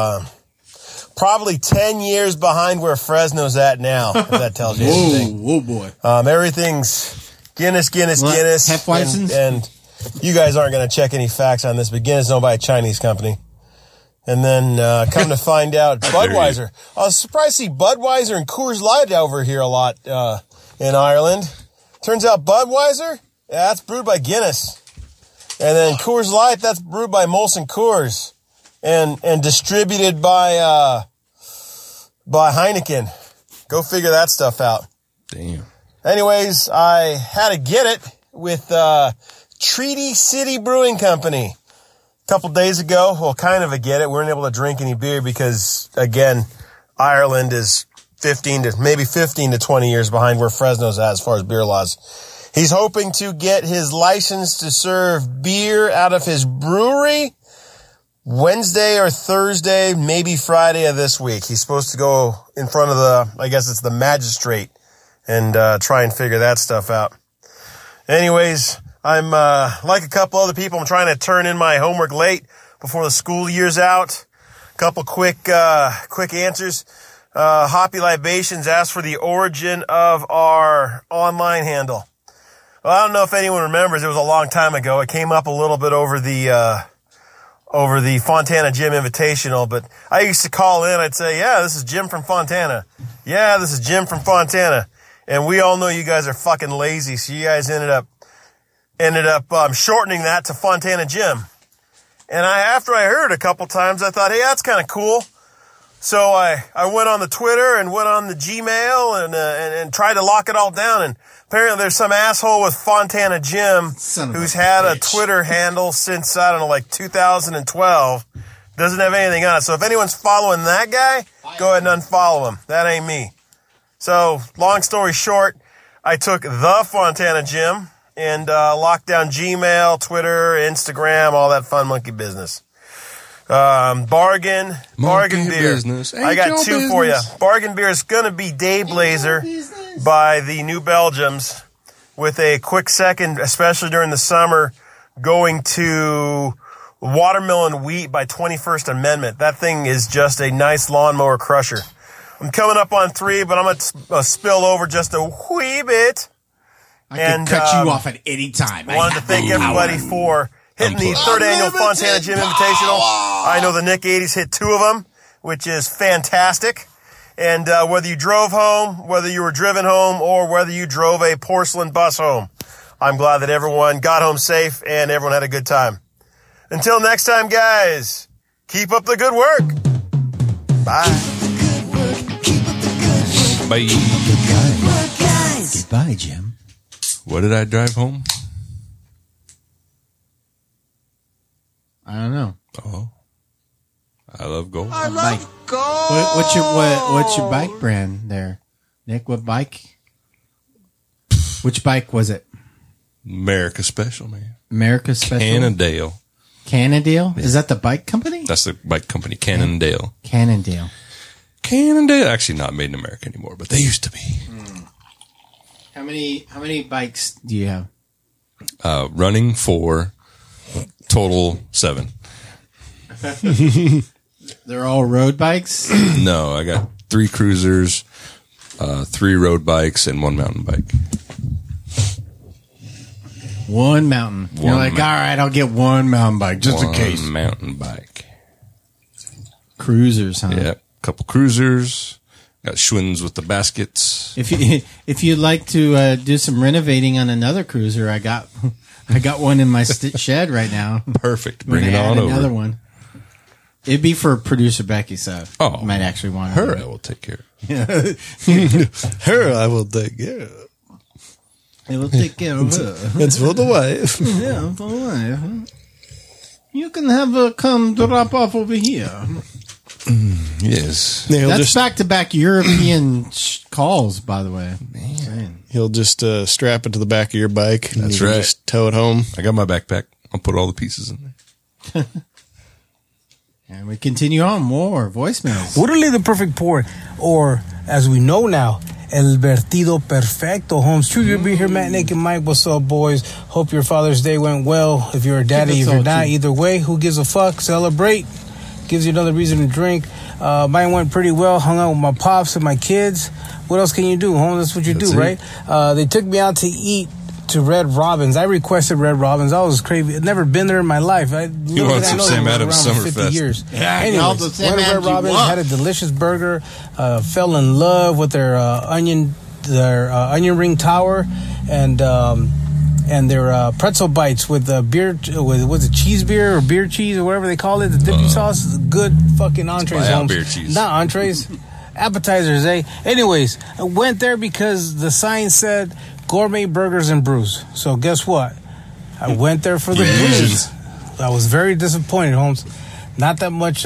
probably 10 years behind where Fresno's at now, if that tells you anything. Oh boy. Everything's Guinness. Hefweizens? And you guys aren't going to check any facts on this, but Guinness is owned by a Chinese company. And then come to find out, Budweiser. I was surprised to see Budweiser and Coors Light over here a lot in Ireland. Turns out Budweiser, that's brewed by Guinness. And then Coors Light, that's brewed by Molson Coors. And distributed by Heineken. Go figure that stuff out. Damn. Anyways, I had to get it with Treaty City Brewing Company. A couple days ago, well, kind of a get it. We weren't able to drink any beer because, again, Ireland is 15 to 20 years behind where Fresno's at as far as beer laws. He's hoping to get his license to serve beer out of his brewery Wednesday or Thursday, maybe Friday of this week. He's supposed to go in front of the magistrate and try and figure that stuff out. Anyways, I'm like a couple other people, I'm trying to turn in my homework late before the school year's out. Couple quick answers. Hoppy Libations asked for the origin of our online handle. Well, I don't know if anyone remembers, it was a long time ago. It came up a little bit over the Fontana Jim Invitational, but I used to call in, I'd say, yeah, this is Jim from Fontana. Yeah, this is Jim from Fontana. And we all know you guys are fucking lazy, so you guys ended up shortening that to Fontana Jim. And after I heard it a couple times, I thought, hey, that's kind of cool. So I went on the Twitter and went on the Gmail and tried to lock it all down. And apparently there's some asshole with Fontana Jim who's had a Twitter handle since, I don't know, like 2012. Doesn't have anything on it. So if anyone's following that guy, go ahead and unfollow him. That ain't me. So long story short, I took the Fontana Jim and locked down Gmail, Twitter, Instagram, all that fun monkey business. Bargain beer. Business. I got 2 for you. Bargain beer is going to be Dayblazer by the New Belgiums with a quick second, especially during the summer, going to Watermelon Wheat by 21st Amendment. That thing is just a nice lawnmower crusher. I'm coming up on 3, but I'm going to spill over just a wee bit. I can cut you off at any time. I wanted to thank everybody for hitting the 3rd annual Fontana Jim Invitational. I know the Nick 80s hit 2 of them, which is fantastic. And whether you drove home, whether you were driven home, or whether you drove a porcelain bus home, I'm glad that everyone got home safe and everyone had a good time. Until next time, guys, keep up the good work. Bye. Bye. Goodbye, Jim. What did I drive home? I don't know. Oh, I love gold. I love gold. What's your bike brand there, Nick? What bike? Which bike was it? America Special, man. America Special. Cannondale. Cannondale? Is that the bike company? That's the bike company, Cannondale. Cannondale. Cannondale. Actually, not made in America anymore, but they used to be. How many bikes do you have? Running 4, total 7. They're all road bikes? No, I got 3 cruisers, 3 road bikes, and 1 mountain bike. One mountain. You're like, all right, I'll get one mountain bike just in case. One mountain bike. Cruisers, huh? Yep. Couple cruisers. Got Schwinn's with the baskets. If you'd like to do some renovating on another cruiser, I got one in my shed right now. Perfect. Bring it on over. Another one. It'd be for producer Becky, so you might actually want her. I will take care of. Her, I will take care of. I will take care of her. It's for the wife. Yeah, for the wife. You can have her come drop off over here. Yes. That's back-to-back European calls, by the way. Man. He'll just strap it to the back of your bike. And That's you right. can just tow it home. I got my backpack. I'll put all the pieces in there. And we continue on. More voicemails. Literally the perfect pour, or as we know now, El Vertido Perfecto. Holmes, true to be here, Matt, Nick, and Mike. What's up, boys? Hope your Father's Day went well. If you're a daddy, if you're not, either way, who gives a fuck? Celebrate. Gives you another reason to drink. Mine went pretty well. Hung out with my pops and my kids. What else can you do, Holmes? That's what you do, right? They took me out to eat to Red Robin's. I requested Red Robin's. I was crazy. I'd never been there in my life. You want some Sam Adams Summerfest? Years. Yeah, anyways, went to Red Robin's, had a delicious burger. Fell in love with their onion ring tower, and their pretzel bites with beer, was it cheese beer or beer cheese or whatever they call it, the dipping sauce. Good fucking entrees. Beer cheese. Not entrees, appetizers, eh? Anyways, I went there because the sign said gourmet burgers and brews. So guess what? I went there for the brews. I was very disappointed, Holmes. Not that much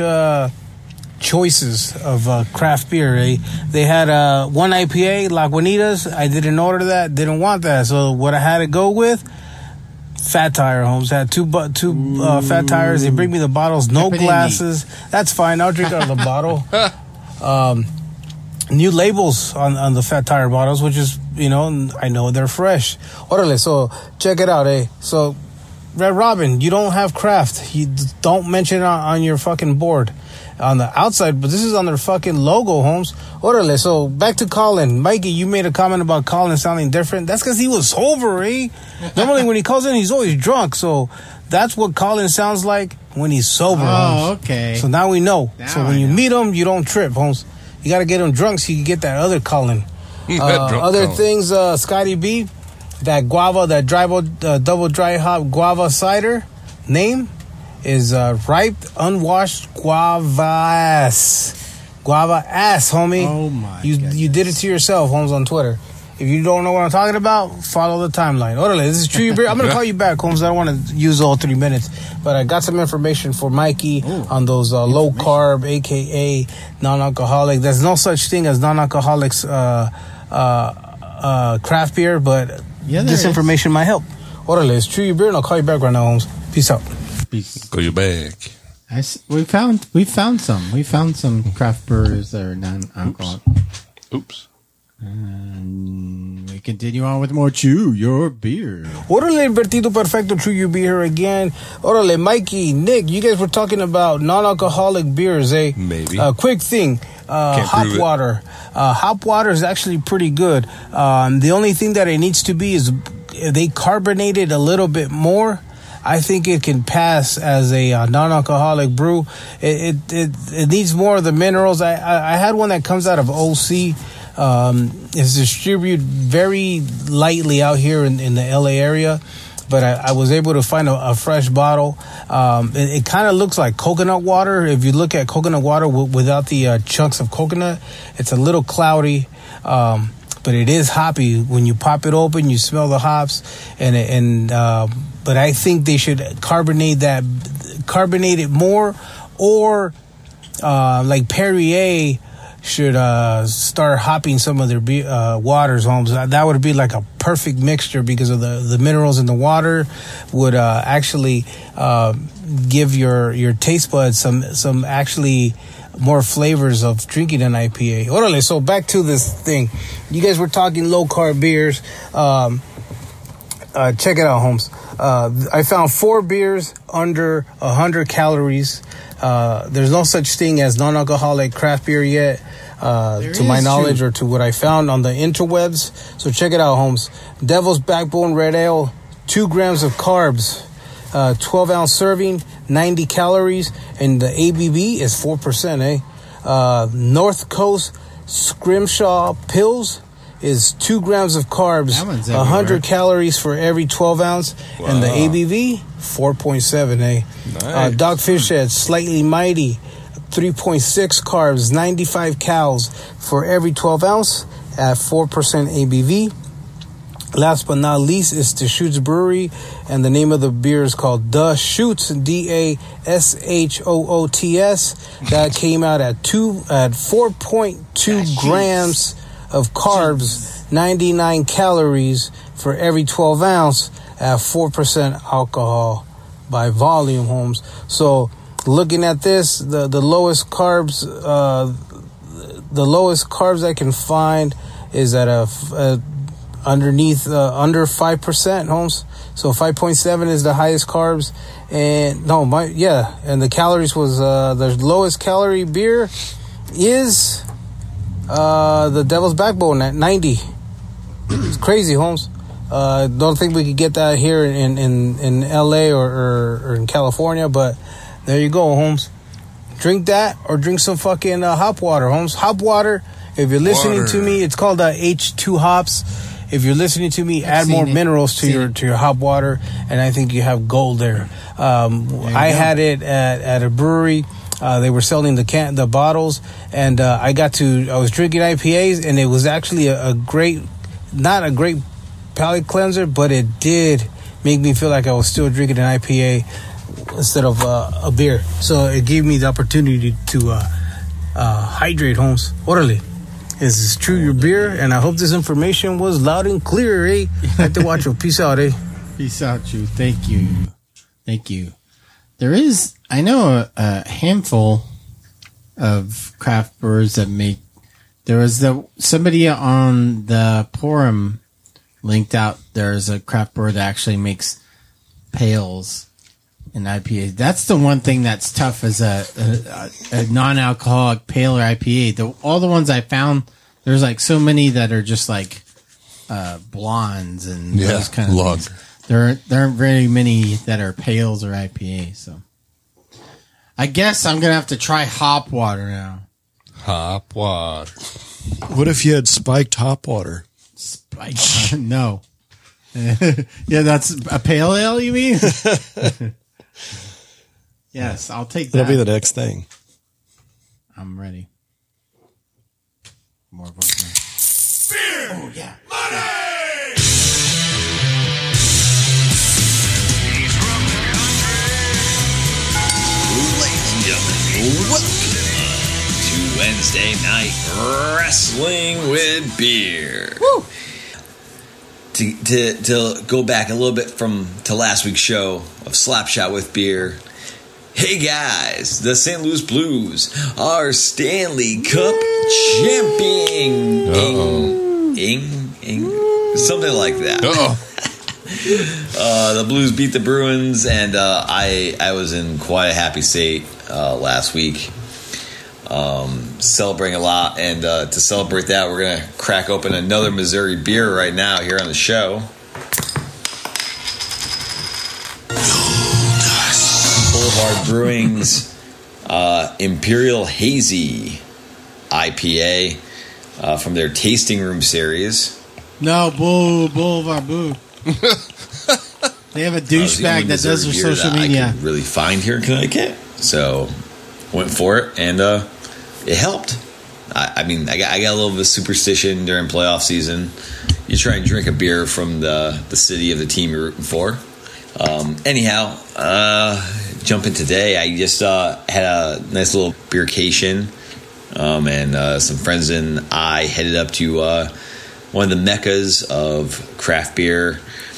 choices of craft beer. They had one IPA, Lagunitas. I didn't order that. Didn't want that. So what I had to go with, Fat Tire, Holmes. Had two Fat Tires. They bring me the bottles, no glasses. That's fine. I'll drink out of the bottle. New labels on the Fat Tire bottles, which is, I know they're fresh. Orale, so check it out, eh? So, Red Robin, you don't have craft. You don't mention it on your fucking board on the outside, but this is on their fucking logo, Holmes. Orale, so back to Colin. Mikey, you made a comment about Colin sounding different. That's because he was sober, eh? Normally when he calls in, he's always drunk, so that's what Colin sounds like when he's sober, Holmes. Okay. So now we know. Now so when you meet him, you don't trip, Holmes. You got to get him drunk so you can get that other Colin. Other things, Scotty B, that guava, that double dry hop guava cider name is ripe, unwashed guava ass. Guava ass, homie. Oh, my You did it to yourself, Holmes, on Twitter. If you don't know what I'm talking about, follow the timeline. Orale, this is True Beer. I'm going to call you back, Holmes. I don't want to use all 3 minutes. But I got some information for Mikey on those low-carb, a.k.a. non-alcoholic. There's no such thing as non-alcoholics craft beer, but this information might help. Orale, it's True Beer, and I'll call you back right now, Holmes. Peace out. Peace. Call you back. We found some. We found some craft brewers that are non-alcoholic. Oops. And we continue on with more Chew Your Beer. Orale, Vertido Perfecto, Chew Your Beer again. Orale, Mikey, Nick, you guys were talking about non-alcoholic beers, eh? Maybe. Quick thing, hop water. Hop water is actually pretty good. The only thing that it needs to be is they carbonate it a little bit more. I think it can pass as a non-alcoholic brew. It needs more of the minerals. I had one that comes out of OC. It's distributed very lightly out here in the LA area, but I was able to find a fresh bottle. It kind of looks like coconut water. If you look at coconut water without the chunks of coconut, it's a little cloudy. but it is hoppy. When you pop it open, you smell the hops, but I think they should carbonate it more, or like Perrier should start hopping some of their waters, Holmes. That would be like a perfect mixture, because of the minerals in the water would actually give your taste buds some actually more flavors of drinking an IPA. Orale, so back to this thing. You guys were talking low carb beers. Check it out, Holmes. I found 4 beers under 100 calories. There's no such thing as non-alcoholic craft beer yet, to my knowledge, or to what I found on the interwebs. So check it out, Holmes. Devil's Backbone Red Ale, 2 grams of carbs, 12-ounce serving, 90 calories, and the ABV is 4%, North Coast Scrimshaw Pills is 2 grams of carbs, 100 calories for every 12 ounce, and the ABV 4.7. Nice. Dogfish Head Slightly Mighty, 3.6 carbs, 95 calories for every 12 ounce at 4% ABV. Last but not least is Deschutes Brewery, and the name of the beer is called Deschutes, DASHOOTS. That came out at 4.2 grams of carbs, 99 calories for every 12 ounce at 4% alcohol by volume, Holmes. So looking at this, the lowest carbs, I can find is at under 5%, Holmes. So 5.7 is the highest carbs, and the calories was the lowest calorie beer is the Devil's Backbone at 90. It's crazy, Holmes. Don't think we could get that here in LA or in California, but there you go, Holmes. Drink that, or drink some fucking hop water, Holmes. Hop water. If you're listening to me, it's called H2 hops. If you're listening to me, add more minerals to your hop water, and I think you have gold there. I had it at a brewery. They were selling the bottles, and I was drinking IPAs, and it was actually not a great palate cleanser, but it did make me feel like I was still drinking an IPA instead of a beer. So it gave me the opportunity to hydrate, Holmes. Orale. Is this true, your beer? And I hope this information was loud and clear, eh? Guacho. Peace out, eh? Peace out, you. Thank you. Thank you. I know a handful of craft brewers that there was somebody on the forum linked out, there's a craft brewer that actually makes pails and IPAs. That's the one thing that's tough as a non-alcoholic pale or IPA. All the ones I found, there's like so many that are just like blondes and those kind of things. There aren't very many that are pales or IPA. So I guess I'm gonna have to try hop water now. Hop water. What if you had spiked hop water? Spiked? No. Yeah, that's a pale ale, you mean? Yes, I'll take that. That'll be the next thing. I'm ready. More of Beer! Oh, yeah. Money! Ladies and gentlemen, welcome to Wednesday Night Wrestling with Beer. Woo! To go back a little bit to last week's show of Slapshot with Beer. Hey guys, the St. Louis Blues are Stanley Cup champion. Something like that. The Blues beat the Bruins, and I was in quite a happy state last week. Celebrating a lot, and to celebrate that, we're going to crack open another Missouri beer right now here on the show. Boulevard Brewing's Imperial Hazy IPA from their Tasting Room series. No, Boulevard Boo. They have a douchebag that does their social media. I could really find here in Connecticut, so went for it, and it helped. I mean, I got a little bit of superstition during playoff season. You try and drink a beer from the city of the team you're rooting for. Anyhow, jumping today, I just had a nice little beercation, and some friends and I headed up to one of the meccas of craft beer,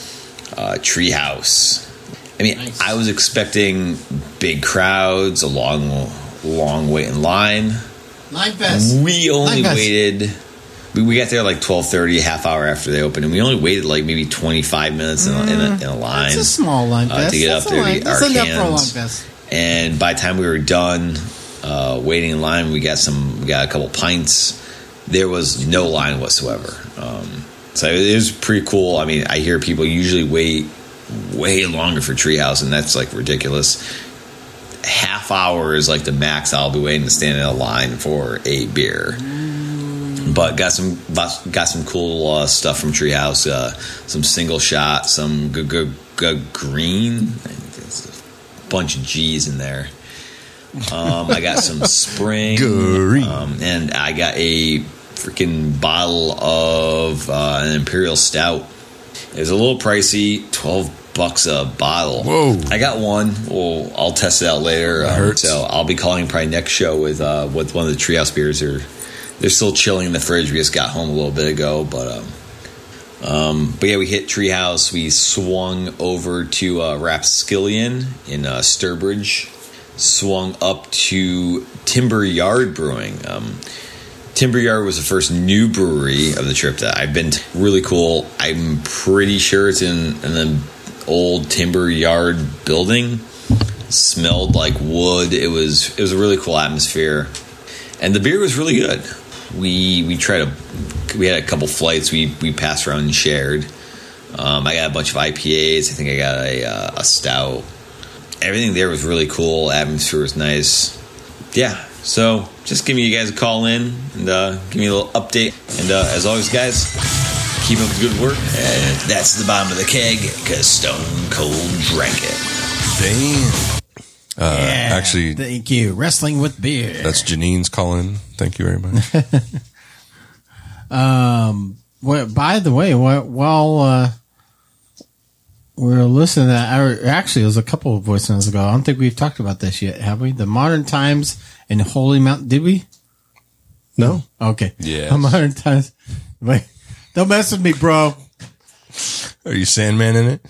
Treehouse. I mean, nice. I was expecting big crowds, a long wait in line. Line fest. We only waited. We got there like 12:30, a half hour after they opened, and we only waited like maybe 25 minutes in a line. It's a small line fest. To get That's up there to get our enough for a line cans. fest. And by the time we were done waiting in line, we got a couple pints. There was no line whatsoever. So it was pretty cool. I mean, I hear people usually wait way longer for Treehouse, and that's like ridiculous. Half hour is like the max I'll be waiting to stand in a line for a beer. But got some cool stuff from Treehouse. Some single shot, some good green. There's a bunch of G's in there. I got some spring, and I got a freaking bottle of an Imperial Stout. It was a little pricey, $12 a bottle. Whoa! I got one. Well, I'll test it out later. So I'll be calling probably next show with one of the Treehouse beers. They're still chilling in the fridge. We just got home a little bit ago, but yeah, we hit Treehouse. We swung over to Rapskillian in Sturbridge. Swung up to Timber Yard Brewing. Timber Yard was the first new brewery of the trip that I've been to. Really cool. I'm pretty sure it's in the old Timber Yard building. Smelled like wood. It was a really cool atmosphere, and the beer was really good. We had a couple flights we passed around and shared. I got a bunch of IPAs. I think I got a stout. Everything there was really cool. Atmosphere was nice. Yeah. So just giving you guys a call in and give me a little update. And as always, guys, keep up the good work. And that's the bottom of the keg because Stone Cold drank it. Damn. Actually, thank you. Wrestling with beer. That's Janine's calling. Thank you very much. Well, by the way, while we're listening to that, actually, it was a couple of voicemails ago. I don't think we've talked about this yet, have we? The Modern Times and Holy Mountain. Did we? No. Okay. Yeah. Modern Times. Wait, don't mess with me, bro. Are you Sandman in it?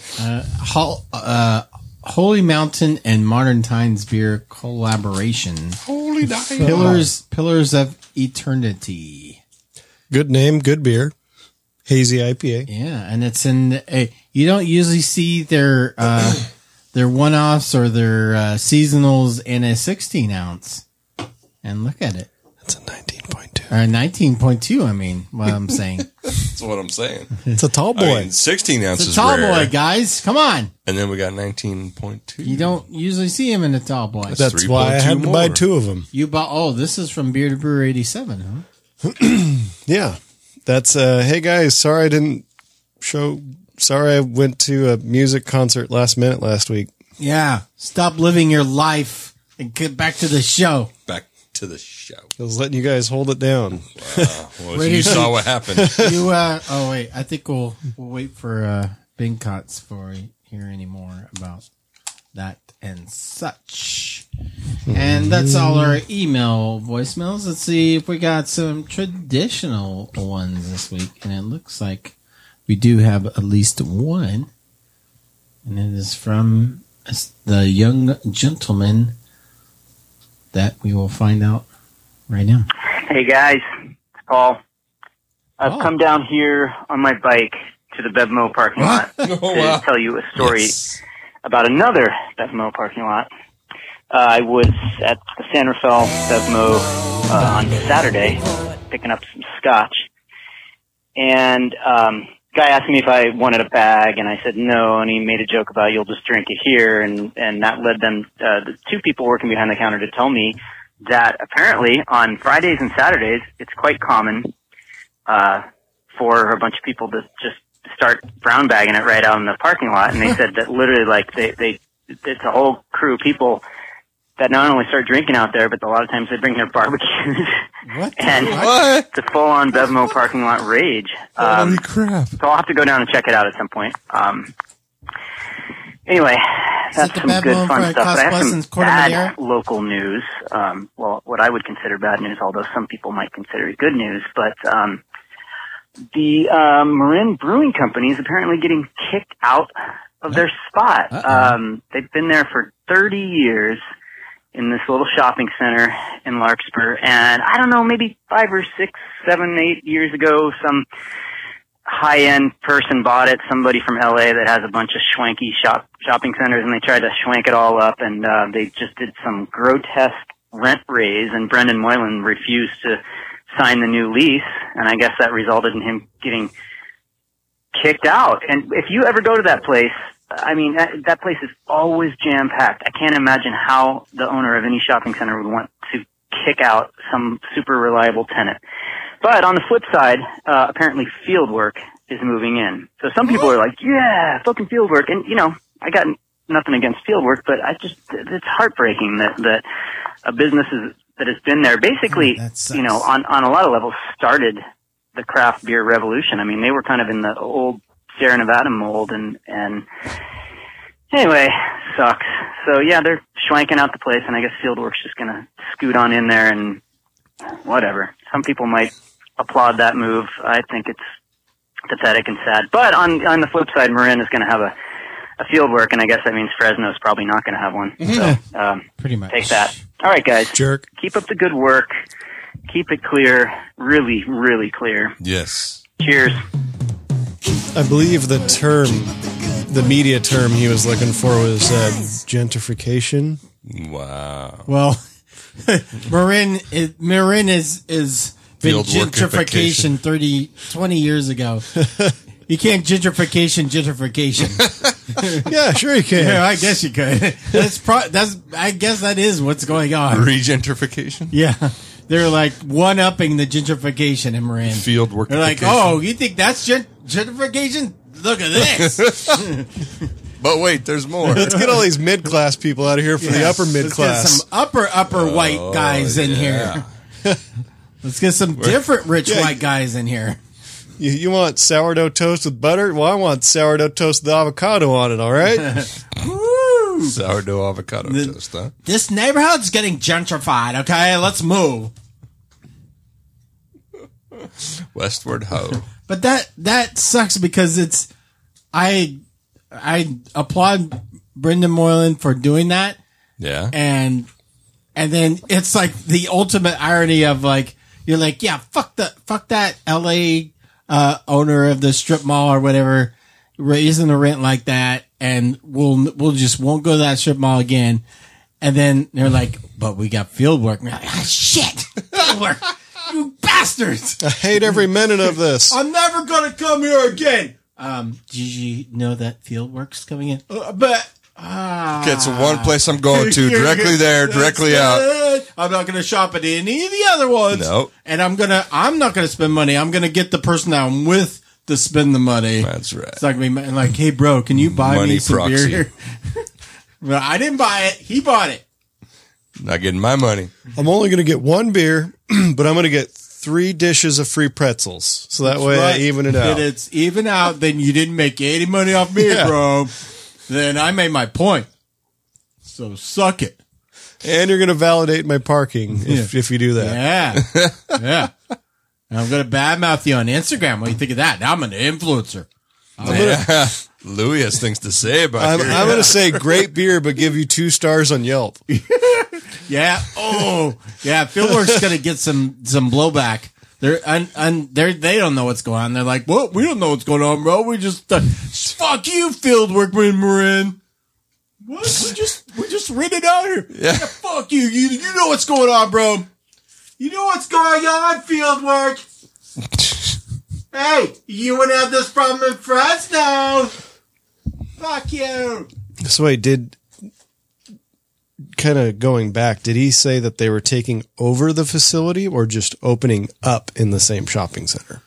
Holy Mountain and Modern Times beer collaboration. Holy Pillars of Eternity. Good name, good beer. Hazy IPA. Yeah, and it's in you don't usually see their one-offs or their seasonals in a 16 ounce. And look at it. That's a 19.2. Or 19.2, I mean, what I'm saying. That's what I'm saying. It's a tall boy. I mean, 16 ounces It's a tall rare. boy, guys. Come on. And then we got 19.2. You don't usually see him in a tall boy. That's why I had to buy two of them. You bought, this is from Beer to Brewer 87, huh? Yeah. That's, hey guys, sorry I went to a music concert last minute last week. Yeah. Stop living your life and get back to the show. Back to the show. I was letting you guys hold it down. Well, you saw what happened. Oh wait, I think we'll wait for Bing Cots for hear any more about that and such. And that's all our email voicemails. Let's see if we got some traditional ones this week. And it looks like we do have at least one. And it is from the young gentleman that we will find out right now. Hey guys, it's Paul. I've come down here on my bike to the Bevmo parking lot to tell you a story about another Bevmo parking lot. I was at the San Rafael Bevmo on Saturday picking up some scotch, and guy asked me if I wanted a bag, and I said no, and he made a joke about you'll just drink it here, and that led them, the two people working behind the counter, to tell me that apparently on Fridays and Saturdays it's quite common for a bunch of people to just start brown bagging it right out in the parking lot, and they said that literally, like, it's a whole crew of people that not only start drinking out there, but a lot of times they bring their barbecues What? And What? it's a full-on Bevmo parking lot rage. Holy crap. So I'll have to go down and check it out at some point. Anyway, that's the some Bevmo good fun for stuff. But I have Cost-Weston's some Corte bad Madera? local news. Well, what I would consider bad news, although some people might consider it good news. But the Marin Brewing Company is apparently getting kicked out of their spot. They've been there for 30 years in this little shopping center in Larkspur. And I don't know, maybe 5 or 6, 7, 8 years ago, some high-end person bought it, somebody from LA that has a bunch of schwanky shopping centers, and they tried to schwank it all up, and they just did some grotesque rent raise, and Brendan Moylan refused to sign the new lease, and I guess that resulted in him getting kicked out. And if you ever go to that place, I mean, that place is always jam-packed. I can't imagine how the owner of any shopping center would want to kick out some super reliable tenant. But on the flip side, apparently Fieldwork is moving in. So some people are like, yeah, fucking Fieldwork. And, you know, I got nothing against Fieldwork, but it's heartbreaking that a business that has been there basically, you know, on a lot of levels started the craft beer revolution. I mean, they were kind of in the old Sierra Nevada mold and anyway, sucks. So yeah, they're schwanking out the place, and I guess Fieldwork's just gonna scoot on in there and whatever. Some people might applaud that move. I think it's pathetic and sad. But on the flip side, Marin is gonna have a Fieldwork, and I guess that means Fresno's probably not gonna have one. So pretty much. Take that. All right, guys. Jerk. Keep up the good work. Keep it clear. Really, really clear. Yes. Cheers. I believe the media term he was looking for was gentrification. Wow. Well, Marin is been gentrification 20 years ago. You can't gentrification. Yeah, sure you can. Yeah, I guess you could. I guess that is what's going on. Regentrification? Yeah. They're like one-upping the gentrification in Marin. Fieldwork. They're like, oh, you think that's gentrification? Look at this. But wait, there's more. Let's get all these mid-class people out of here for the upper mid-class. Let's get some upper white guys in here. Let's get some different rich white guys in here. You want sourdough toast with butter? Well, I want sourdough toast with avocado on it, all right? Woo! Sourdough avocado toast, huh? This neighborhood's getting gentrified, okay? Let's move. Westward ho. But that sucks because I applaud Brendan Moylan for doing that. Yeah. And then it's like the ultimate irony of like, you're like, yeah, fuck that LA owner of the strip mall or whatever raising the rent like that, and we'll just won't go to that strip mall again. And then they're like, but we got Fieldwork. And we're like, ah, shit, Fieldwork, you bastards! I hate every minute of this. I'm never gonna come here again. Did you know that Fieldwork's coming in? It's one place I'm going to. Directly there, directly out. I'm not going to shop at any of the other ones. Nope. And I'm not going to spend money. I'm going to get the person that I'm with to spend the money. That's right. It's not going to be like, hey, bro, can you buy Money me some proxy. beer? Well, I didn't buy it. He bought it. Not getting my money. I'm only going to get one beer, but I'm going to get 3 dishes of free pretzels. So that way I even it out. If it's even out, then you didn't make any money off me, bro. Then I made my point. So suck it. And you're going to validate my parking if you do that. Yeah. Yeah. And I'm going to badmouth you on Instagram. What do you think of that? Now I'm an influencer. Louis has things to say about it. I'm going to say great beer, but give you 2 stars on Yelp. Yeah. Oh, yeah. Fieldwork's going to get some blowback. They don't know what's going on. They're like, well, we don't know what's going on, bro. We just, fuck you, Fieldwork Marin. What? We just read it out here. Yeah. Fuck you. You know what's going on, bro. You know what's going on, Fieldwork. Hey, you wouldn't have this problem in Fresno. Fuck you. So wait, kind of going back, did he say that they were taking over the facility or just opening up in the same shopping center?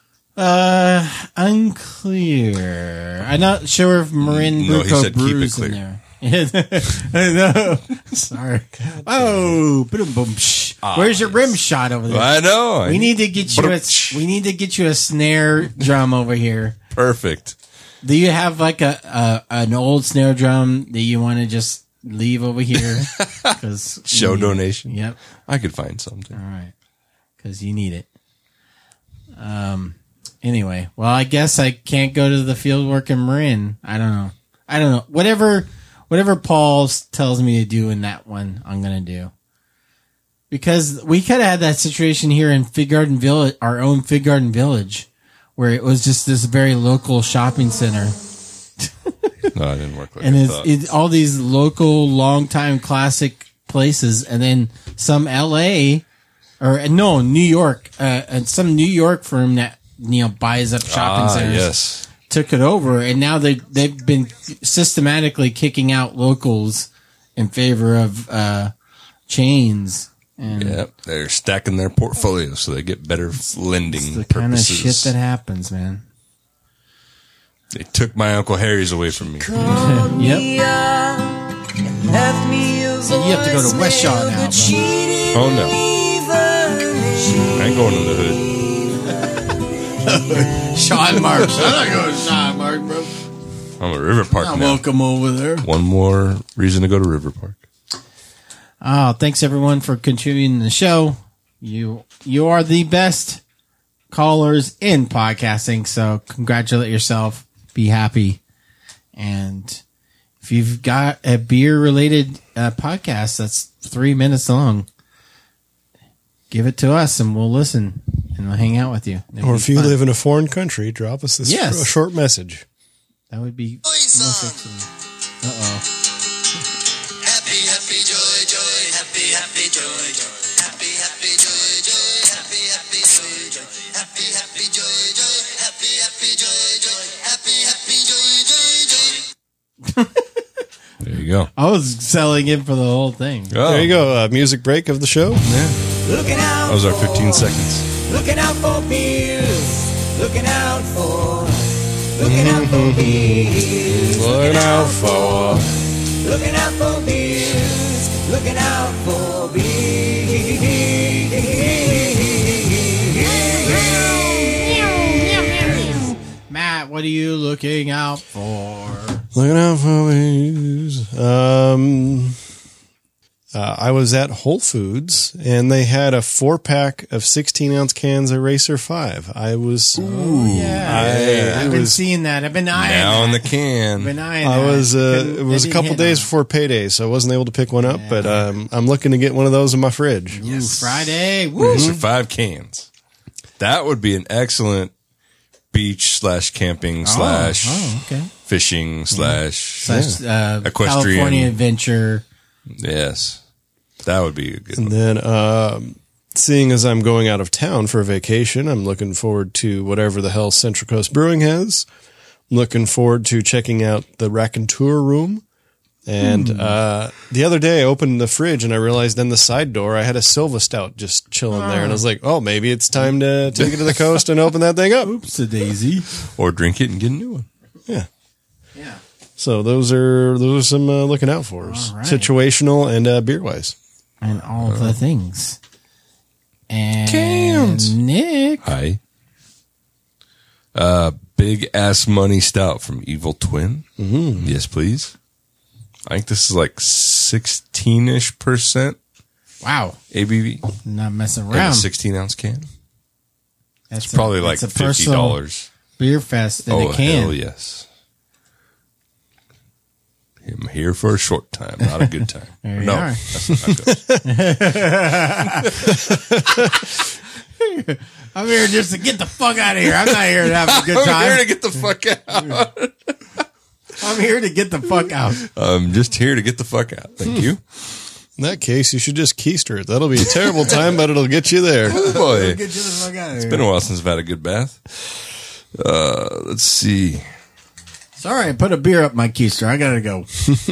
Unclear. I'm not sure if Marin Bruco brews in there. No. Sorry. Oh, boom, boom. Where's your rim shot over there? I know. We need to get you a snare drum over here. Perfect. Do you have like an old snare drum that you want to just leave over here? Show donation. Yep. I could find something. All right. Because you need it. Anyway, well, I guess I can't go to the field work in Marin. I don't know. Whatever Paul tells me to do in that one, I'm going to do. Because we could have had that situation here in Fig Garden Village, our own Fig Garden Village, where it was just this very local shopping center. No, it didn't work like and I it's all these local, long-time classic places, and then some New York, and some New York firm that buys up shopping centers. Yes. Took it over, and now they've been systematically kicking out locals in favor of chains. And Yep, they're stacking their portfolio so they get better lending it's the purposes. kind of shit that happens, man. They took my Uncle Harry's away from me. Yep. And you have to go to West Shaw now, bro. Oh no, I ain't going to the hood. Sean Marks. I'm not going to Sean Mark, bro. I'm at River Park Not now. welcome over there. One more reason to go to River Park. Oh, thanks everyone for contributing to the show. You are the best callers in podcasting, so congratulate yourself. Be happy. And if you've got a beer-related podcast that's 3 minutes long, give it to us and we'll listen and we'll hang out with you. Or if you live in a foreign country, drop us this Yes. a short message. That would be most excellent. Uh-oh. Happy, happy, joy, joy, happy, happy, joy, joy, happy, happy, joy, joy, happy, happy, joy, joy, happy, happy, joy, joy, happy, happy, joy, joy, happy, happy, joy, joy, joy. There you go. I was selling in for the whole thing. Oh. There you go. Music break of the show. Yeah. Looking out, That was our 15 seconds. looking out for beers, looking out for beers, Looking out for. looking out for beers, looking out for beers. Matt, what are you looking out for? Looking out for these. I was at Whole Foods and they had a 4-pack of 16-ounce cans of Racer 5. I was, I've been seeing that. I've been eyeing Now in the that. can. Been eyeing I that. was, it was a Didn't couple hit days on before payday, so I wasn't able to pick one up, but, I'm looking to get one of those in my fridge. it. Ooh, Friday. Woo. Racer 5 cans. That would be an excellent beach / camping / okay. fishing / Slash, equestrian. California Adventure. Yes. That would be a good And one. then, seeing as I'm going out of town for a vacation, I'm looking forward to whatever the hell Central Coast Brewing has. I'm looking forward to checking out the Raconteur Room. And the other day I opened the fridge and I realized in the side door I had a Silva Stout just chilling there. And I was like, oh, maybe it's time to take it to the coast and open that thing up. Oops, a daisy. Or drink it and get a new one. Yeah. Yeah. So those are some looking out for us. All right. Situational and beer wise. And all the things. And Cans. Nick. Hi. Big Ass Money Stout from Evil Twin. Mm-hmm. Yes, please. I think this is like 16-ish% Wow. ABV. Not messing In a around. 16-ounce can. That's It's probably like that's a personal $50. Beer fest in Oh, a can. hell yes. I'm here for a short time, not a good time. There you no, are. that's not good. I'm here just to get the fuck out of here. I'm not here to have a good time. I'm here to get the fuck out. I'm here to get the fuck out. I'm just here to get the fuck out. Thank you. In that case, you should just keister it. That'll be a terrible time, but it'll get you there. Oh boy. Get you the fuck out of It's here. been a while since I've had a good bath. Let's see. Sorry, I put a beer up my keister. I gotta go.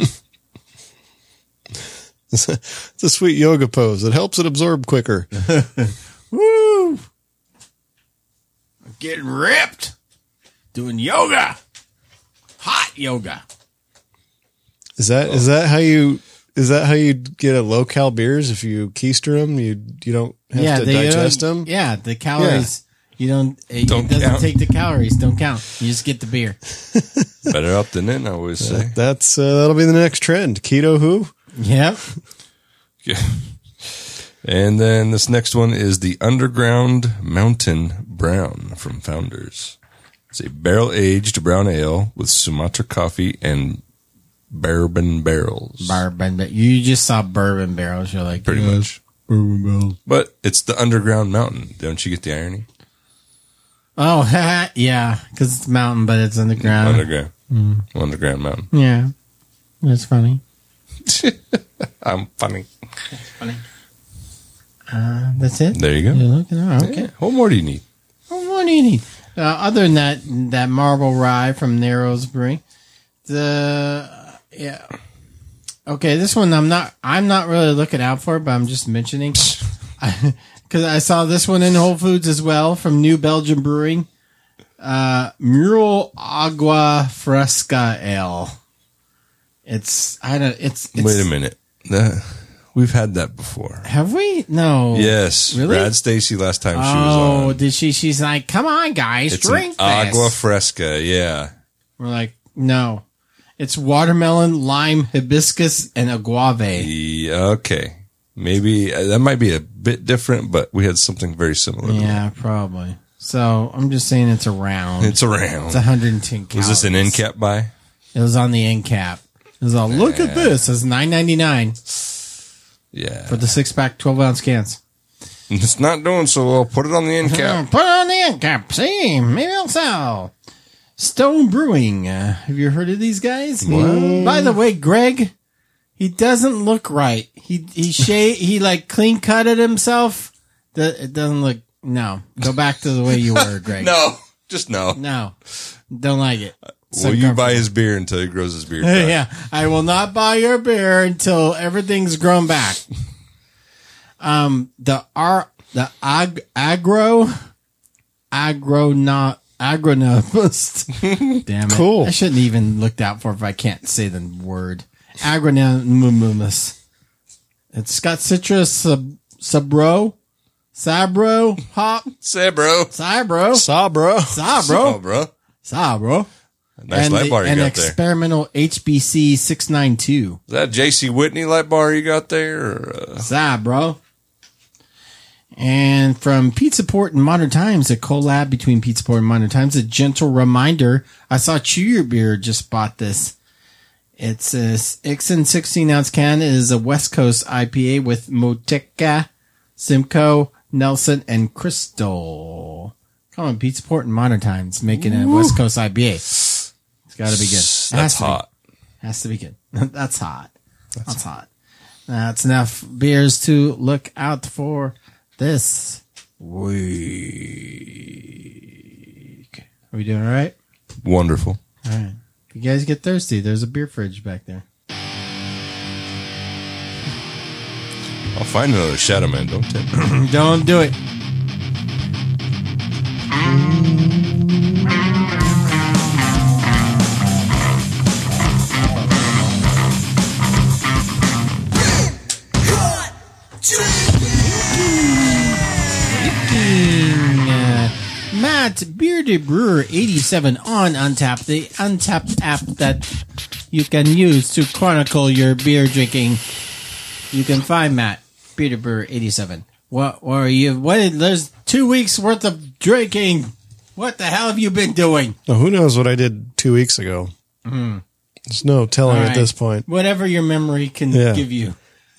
It's a sweet yoga pose. It helps it absorb quicker. Woo! I'm getting ripped. Doing yoga. Hot yoga. Is that how you get a low cal beers? If you keister them, you don't have to digest them. Yeah, the calories. You don't. It Don't doesn't count. take the calories. Don't count. You just get the beer. Better up than in, I always say. That'll be the next trend. Keto who? Yep. Yeah. And then this next one is the Underground Mountain Brown from Founders. It's a barrel-aged brown ale with Sumatra coffee and bourbon barrels. Bourbon. You just saw bourbon barrels. You're like, Pretty much. Bourbon barrels. But it's the Underground Mountain. Don't you get the irony? Oh, yeah, because it's mountain, but it's underground. Underground. Underground Mountain. Yeah, that's funny. I'm funny. Funny. That's it. There you go. You're looking. Oh, okay. Yeah. What more do you need? What do you need? Other than that Marble Rye from Narrows Brewing, okay, this one I'm not really looking out for, but I'm just mentioning because I saw this one in Whole Foods as well from New Belgium Brewing, Mural Agua Fresca Ale. Wait a minute. We've had that before. Have we? No. Yes. Really? Rad Stacy last time she was on. Oh, did she? She's like, come on, guys, It's drink an Agua this. Fresca, yeah. We're like, no. It's watermelon, lime, hibiscus, and agave. Yeah, okay. Maybe that might be a bit different, but we had something very similar. Yeah, probably. So I'm just saying it's around. It's around. It's 110 calories. Was this an end cap buy? It was on the end cap. It was all, look at this. It's $9.99. Yeah. For the 6-pack, 12-ounce cans. It's not doing so well. Put it on the end cap. Put it on the end cap. See, maybe it'll sell. Stone Brewing. Have you heard of these guys? What? By the way, Greg, he doesn't look right. He like clean cutted himself. It doesn't look. No, go back to the way you were, Greg. No, just no. No, don't like it. Will you buy his beer until he grows his beard back? Yeah, I will not buy your beer until everything's grown back. The agronomist. Damn it. Cool. I shouldn't even looked out for if I can't say the word. Agronomist. It's got citrus, sabro hop. Sabro. Nice light bar you and got there. experimental HBC 692. Is that JC Whitney light bar you got there? Or, Sabro. And from Pizza Port and Modern Times, a collab between Pizza Port and Modern Times, a gentle reminder. I saw Chew Your Beer just bought this. It's a Ixon 16-ounce can. It is a West Coast IPA with Moteca, Simcoe, Nelson, and Crystal. Come on, Pizza Port and Modern Times making a West Coast IPA. It's got to be good. That's hot. Has to be good. That's hot. That's hot. That's enough beers to look out for this week. Are we doing all right? Wonderful. All right. If you guys get thirsty, there's a beer fridge back there. I'll find another Shadow Man. Don't tempt me. Don't do it. Matt Bearded Brewer 87 on Untappd, the Untappd app that you can use to chronicle your beer drinking. You can find Matt Bearded Brewer 87. What are you? There's 2 weeks worth of drinking. What the hell have you been doing? Now, who knows what I did 2 weeks ago? There's no telling at this point. Whatever your memory can give you.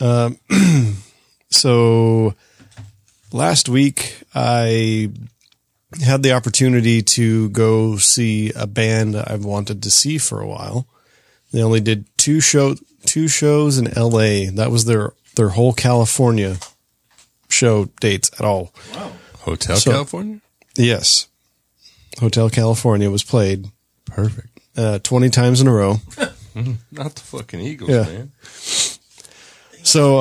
So last week I had the opportunity to go see a band I've wanted to see for a while. They only did two shows in LA. That was their whole California show dates at all. Wow. Hotel California? Yes. Hotel California was played. Perfect. 20 times in a row. Not the fucking Eagles, man. So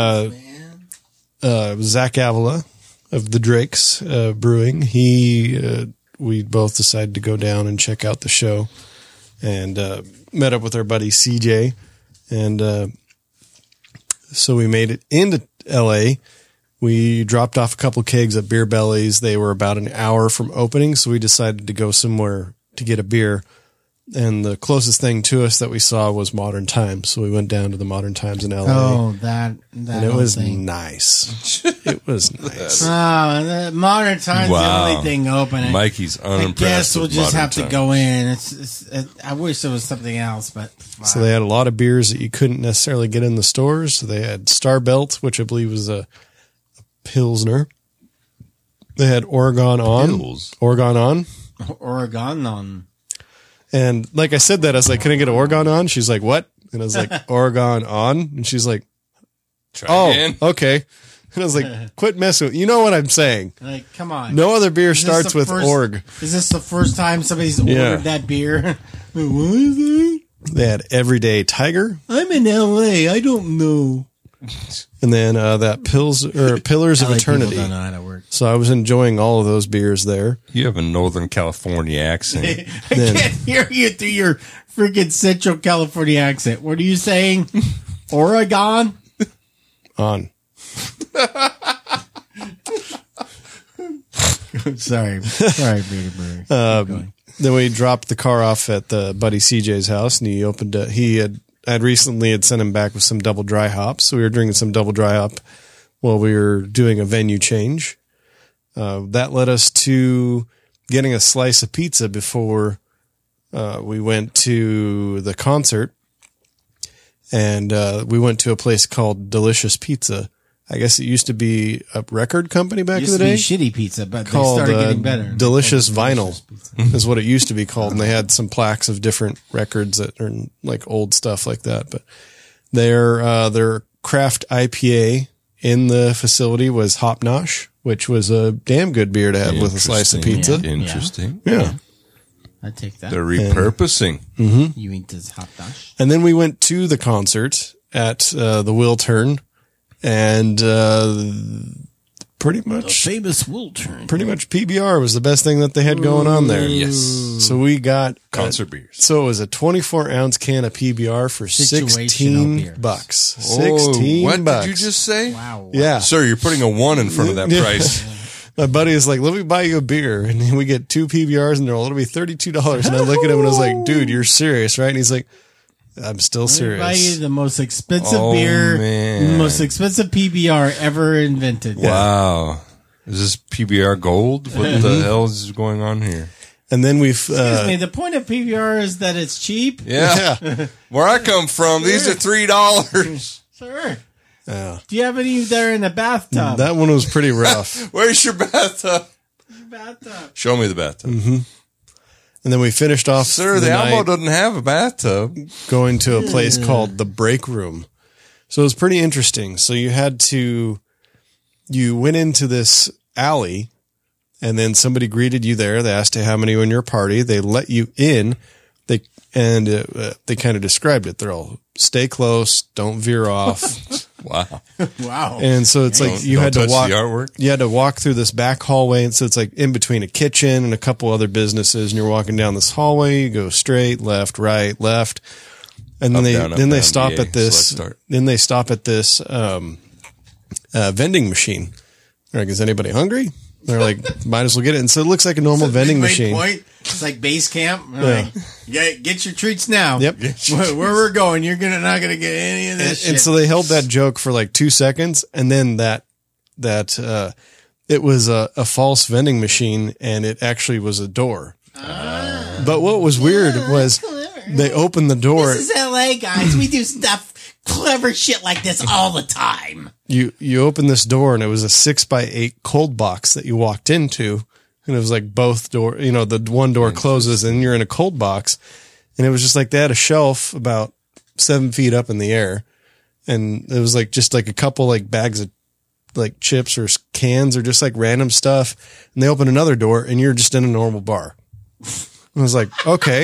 Zach Avila of the Drakes Brewing, we both decided to go down and check out the show, and met up with our buddy CJ And so we made it into LA. We dropped off a couple kegs at Beer Bellies. They were about an hour from opening, so we decided to go somewhere to get a beer. And the closest thing to us that we saw was Modern Times. So we went down to the Modern Times in LA. Oh, that and it was nice. It was nice. Oh, the Modern Times Wow. the only thing open. Mikey's unimpressed. I guess we'll with just Modern have to Times. go in. I wish there was something else, but So they had a lot of beers that you couldn't necessarily get in the stores. They had Star Belt, which I believe was a Pilsner. They had Oregon On. Oregon on. And like I said that, I was like, can I get Oregon On? She's like, what? And I was like, Oregon On? And she's like, again. Okay. And I was like, quit messing with, you know what I'm saying. Like, come on. No other beer Is this starts the with first- org. Is this the first time somebody's Yeah. ordered that beer? What is it? They had Everyday Tiger. I'm in LA. I don't know. And then that Pillars of LA people Eternity. don't know how to work. So I was enjoying all of those beers there. You have a Northern California accent. I can't hear you through your freaking Central California accent. What are you saying? Oregon? On. Sorry, Peter Brewer. Then we dropped the car off at the buddy CJ's house, and he opened it. I'd recently sent him back with some double dry hops, so we were drinking some double dry hop while we were doing a venue change. That led us to getting a slice of pizza before we went to the concert, and we went to a place called Delicious Pizza. I guess it used to be a record company back in the day. Used to be shitty pizza, but Called they started getting better. Delicious Vinyl is what it used to be called. And they had some plaques of different records that are like old stuff like that. But their craft IPA in the facility was Hop Nosh, which was a damn good beer to have with a slice of pizza. Interesting. Yeah. I take that. They're repurposing. You eat this hot dosh. And then we went to the concert at the Will Turn. And pretty much famous Will Turn. Pretty much PBR was the best thing that they had going on there. Yes. So we got concert beers. So it was a 24-ounce can of PBR for Situational $16. Oh, $16. what did you just say? Wow. Yeah. Sir, you're putting a 1 in front of that Yeah. price. My buddy is like, let me buy you a beer. And then we get 2 PBRs and they're all, it'll be $32. And I look at him and I was like, dude, you're serious, right? And he's like, I'm still serious. Buy you the most expensive Oh, beer, man. the most expensive PBR ever invented. Wow. Is this PBR gold? What the hell is going on here? And then we've, Excuse me, the point of PBR is that it's cheap. Yeah. Where I come from, these are $3. Sure. Yeah. Do you have any there in the bathtub? That one was pretty rough. Where's your bathtub? Bathtub. Show me the bathtub. And then we finished off Sir, the night Alamo doesn't have a bathtub. going to a place called the Break Room. So it was pretty interesting. So you went into this alley and then somebody greeted you there. They asked you how many were in your party. They let you in. They kind of described it. They're all stay close, don't veer off. Wow. Wow. And so it's like you Don't had to touch walk the artwork? You had to walk through this back hallway, and so it's like in between a kitchen and a couple other businesses, and you're walking down this hallway, you go straight, left, right, left. And then they stop at this vending machine. They're like, is anybody hungry? They're like, might as well get it. And so it looks like a normal vending Great machine. point. It's like base camp. Yeah. Like, get your treats now. Yep. Where we're going, you're not gonna get any of this shit. And so they held that joke for like 2 seconds, and then it was a false vending machine, and it actually was a door. But what was weird was they opened the door. This is LA, guys. We do stuff, clever shit like this all the time. You open this door, and it was a 6x8 cold box that you walked into, and it was like both door. The one door closes, and you're in a cold box, and it was just like they had a shelf about 7 feet up in the air, and it was like just like a couple like bags of like chips or cans or just like random stuff, and they opened another door, and you're just in a normal bar. I was like, okay.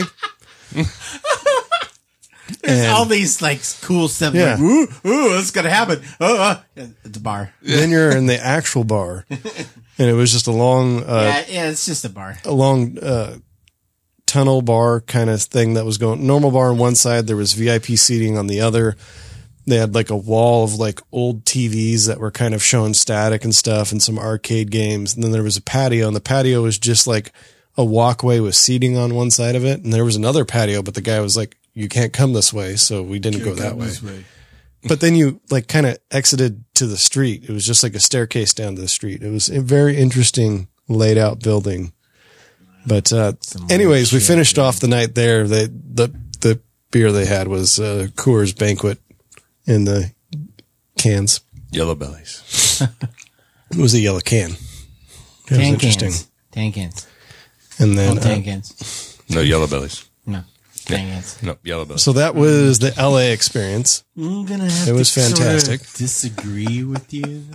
There's all these like cool stuff. Yeah. Like, ooh, what's gonna happen? It's a bar. Then you're in the actual bar, and it was just a long, yeah, it's just a bar. a long tunnel bar kind of thing that was going, normal bar on one side. There was VIP seating on the other. They had like a wall of like old TVs that were kind of showing static and stuff and some arcade games. And then there was a patio, and the patio was just like a walkway with seating on one side of it. And there was another patio, but the guy was like, you can't come this way. So we didn't go that way. But then you like kind of exited to the street. It was just like a staircase down to the street. It was a very interesting laid out building. But, anyways, we finished off the night there. The beer they had was, Coors Banquet in the cans. Yellow bellies. It was a yellow can. It was interesting. Tan cans. And then, tan cans. No, yellow bellies. No. Tan cans. No, yellow bellies. So that was the LA experience. I'm gonna have it was to fantastic. Sort of disagree with you.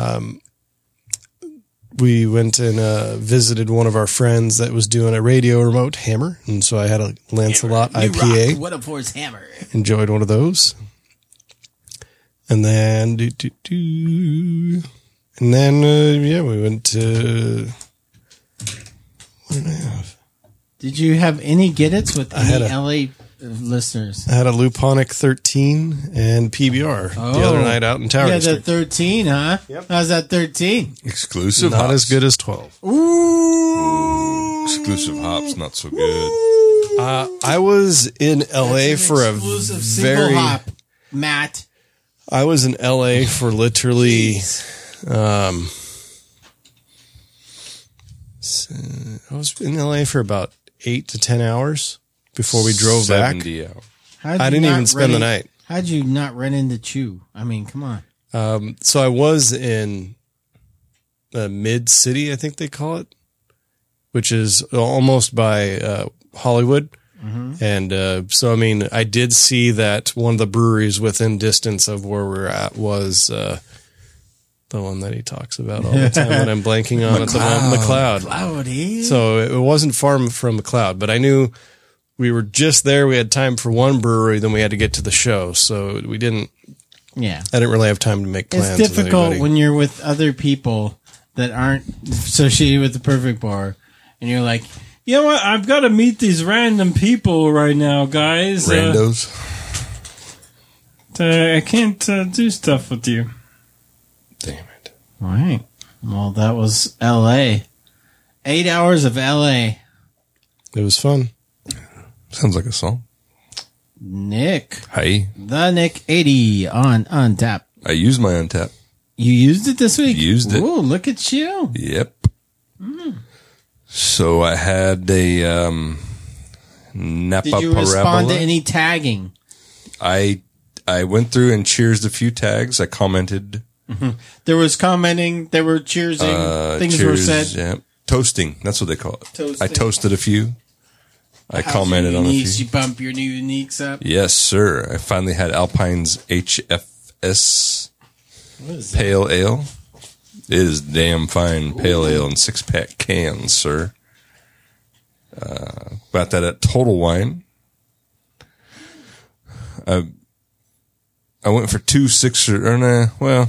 We went and visited one of our friends that was doing a radio remote, Hammer, and so I had a Lancelot IPA. Rock, what up for his Hammer? Enjoyed one of those, and then we went to. What did I have? Did you have any get-its with any LA listeners? I had a Luponic 13 and PBR the other night out in Tower District. Yeah, the 13, huh? Yep. How's that 13? Exclusive Not hops. as good as 12. Ooh. Exclusive hops, not so good. I was in LA for a very hop, Matt. I was in LA for literally I was in LA for about 8 to 10 hours before we drove back. 70 hours. I didn't even spend the night. How'd you not run into Chew? I mean, come on. So I was in Mid City, I think they call it, which is almost by Hollywood. Mm-hmm. And so, I mean, I did see that one of the breweries within distance of where we're at was the one that he talks about all the time that I'm blanking on at the moment, McLeod. Cloudy. So it wasn't far from McLeod, but I knew we were just there. We had time for one brewery, then we had to get to the show. So we didn't. Yeah. I didn't really have time to make plans. It's difficult when you're with other people that aren't associated with the Perfect Bar, and you're like, you know what? I've got to meet these random people right now, guys. Randos. I can't do stuff with you. Damn it. All right. Well, that was L.A. 8 hours of L.A. It was fun. Sounds like a song. Nick. Hey. The Nick 80 on Untap. I used my Untap. You used it this week? Used it. Ooh, look at you. Yep. So I had a Napa Did you respond to any tagging? I went through and cheersed a few tags. I commented. Mm-hmm. There was commenting. There were cheersing. Things were said. Yeah. Toasting. That's what they call it. Toasting. I toasted a few. I How's commented your on a uniques? few. You bump your new uniques up? Yes, sir. I finally had Alpine's HFS What is that? Pale Ale. It is damn fine pale ale in 6-pack cans, sir. Got that at Total Wine. I went for 2 sixers. Or nah, well,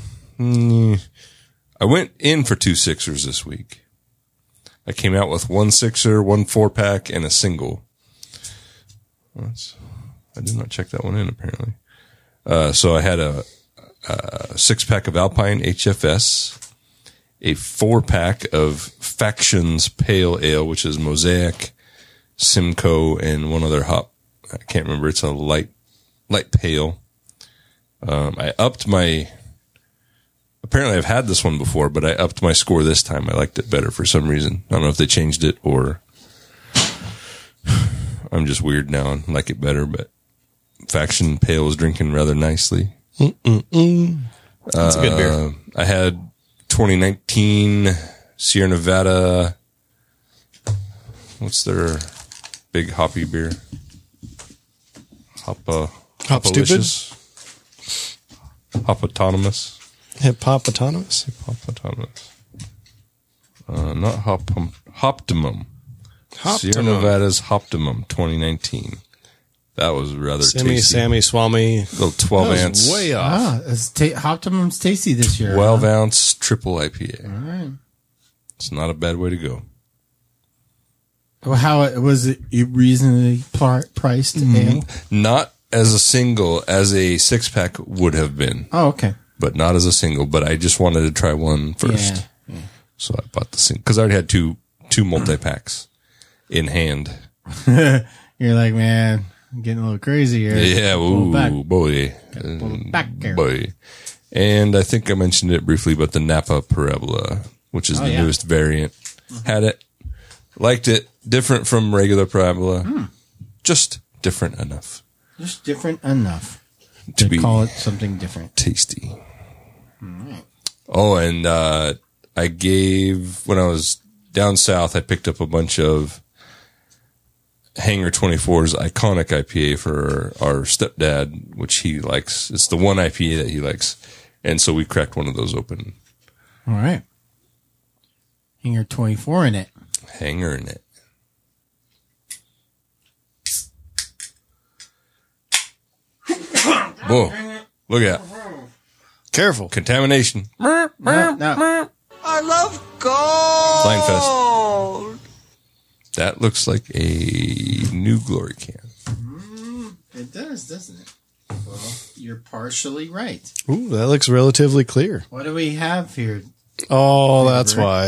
I went in for 2 sixers this week. I came out with 1 sixer, 1 4-pack, and a single. I did not check that one in, apparently. So I had a 6-pack of Alpine HFS, a 4-pack of Factions Pale Ale, which is Mosaic, Simcoe, and one other hop. I can't remember. It's a light pale. I upped my. Apparently, I've had this one before, but I upped my score this time. I liked it better for some reason. I don't know if they changed it or I'm just weird now and like it better. But Faction Pale is drinking rather nicely. That's a good beer. I had 2019 Sierra Nevada. What's their big hoppy beer? Hop Hopalicious? Hop-autonomous. Hip Hop Autonomous? Hip Hop Autonomous. Not Hoptimum. Sierra Nevada's Hoptimum 2019. That was rather tasty. Sammy, Swami. Little 12 ounce. Way off. Optimum's tasty this year. 12 ounce triple IPA. All right. It's not a bad way to go. How was it reasonably priced ale? Not as a single, as a 6-pack would have been. Oh, okay. But not as a single. But I just wanted to try one first. Yeah. So I bought the single. Because I already had two multi-packs in hand. You're like, man, I'm getting a little crazy here. Yeah, ooh, boy. Pull it back here. Boy. And I think I mentioned it briefly, but the Napa Parabola, which is the newest variant, had it. Liked it. Different from regular Parabola. Just different enough. Just different enough to be call it something different. Tasty. All right. Oh, and I gave, when I was down south, I picked up a bunch of Hangar 24's iconic IPA for our stepdad, which he likes. It's the one IPA that he likes. And so we cracked one of those open. All right. Hangar 24 in it. Hangar in it. Whoa. Look out. Careful. Contamination. No. I love gold. Flying Fest. That looks like a new Glory can. It does, doesn't it? Well, you're partially right. Ooh, that looks relatively clear. What do we have here? Oh, that's why.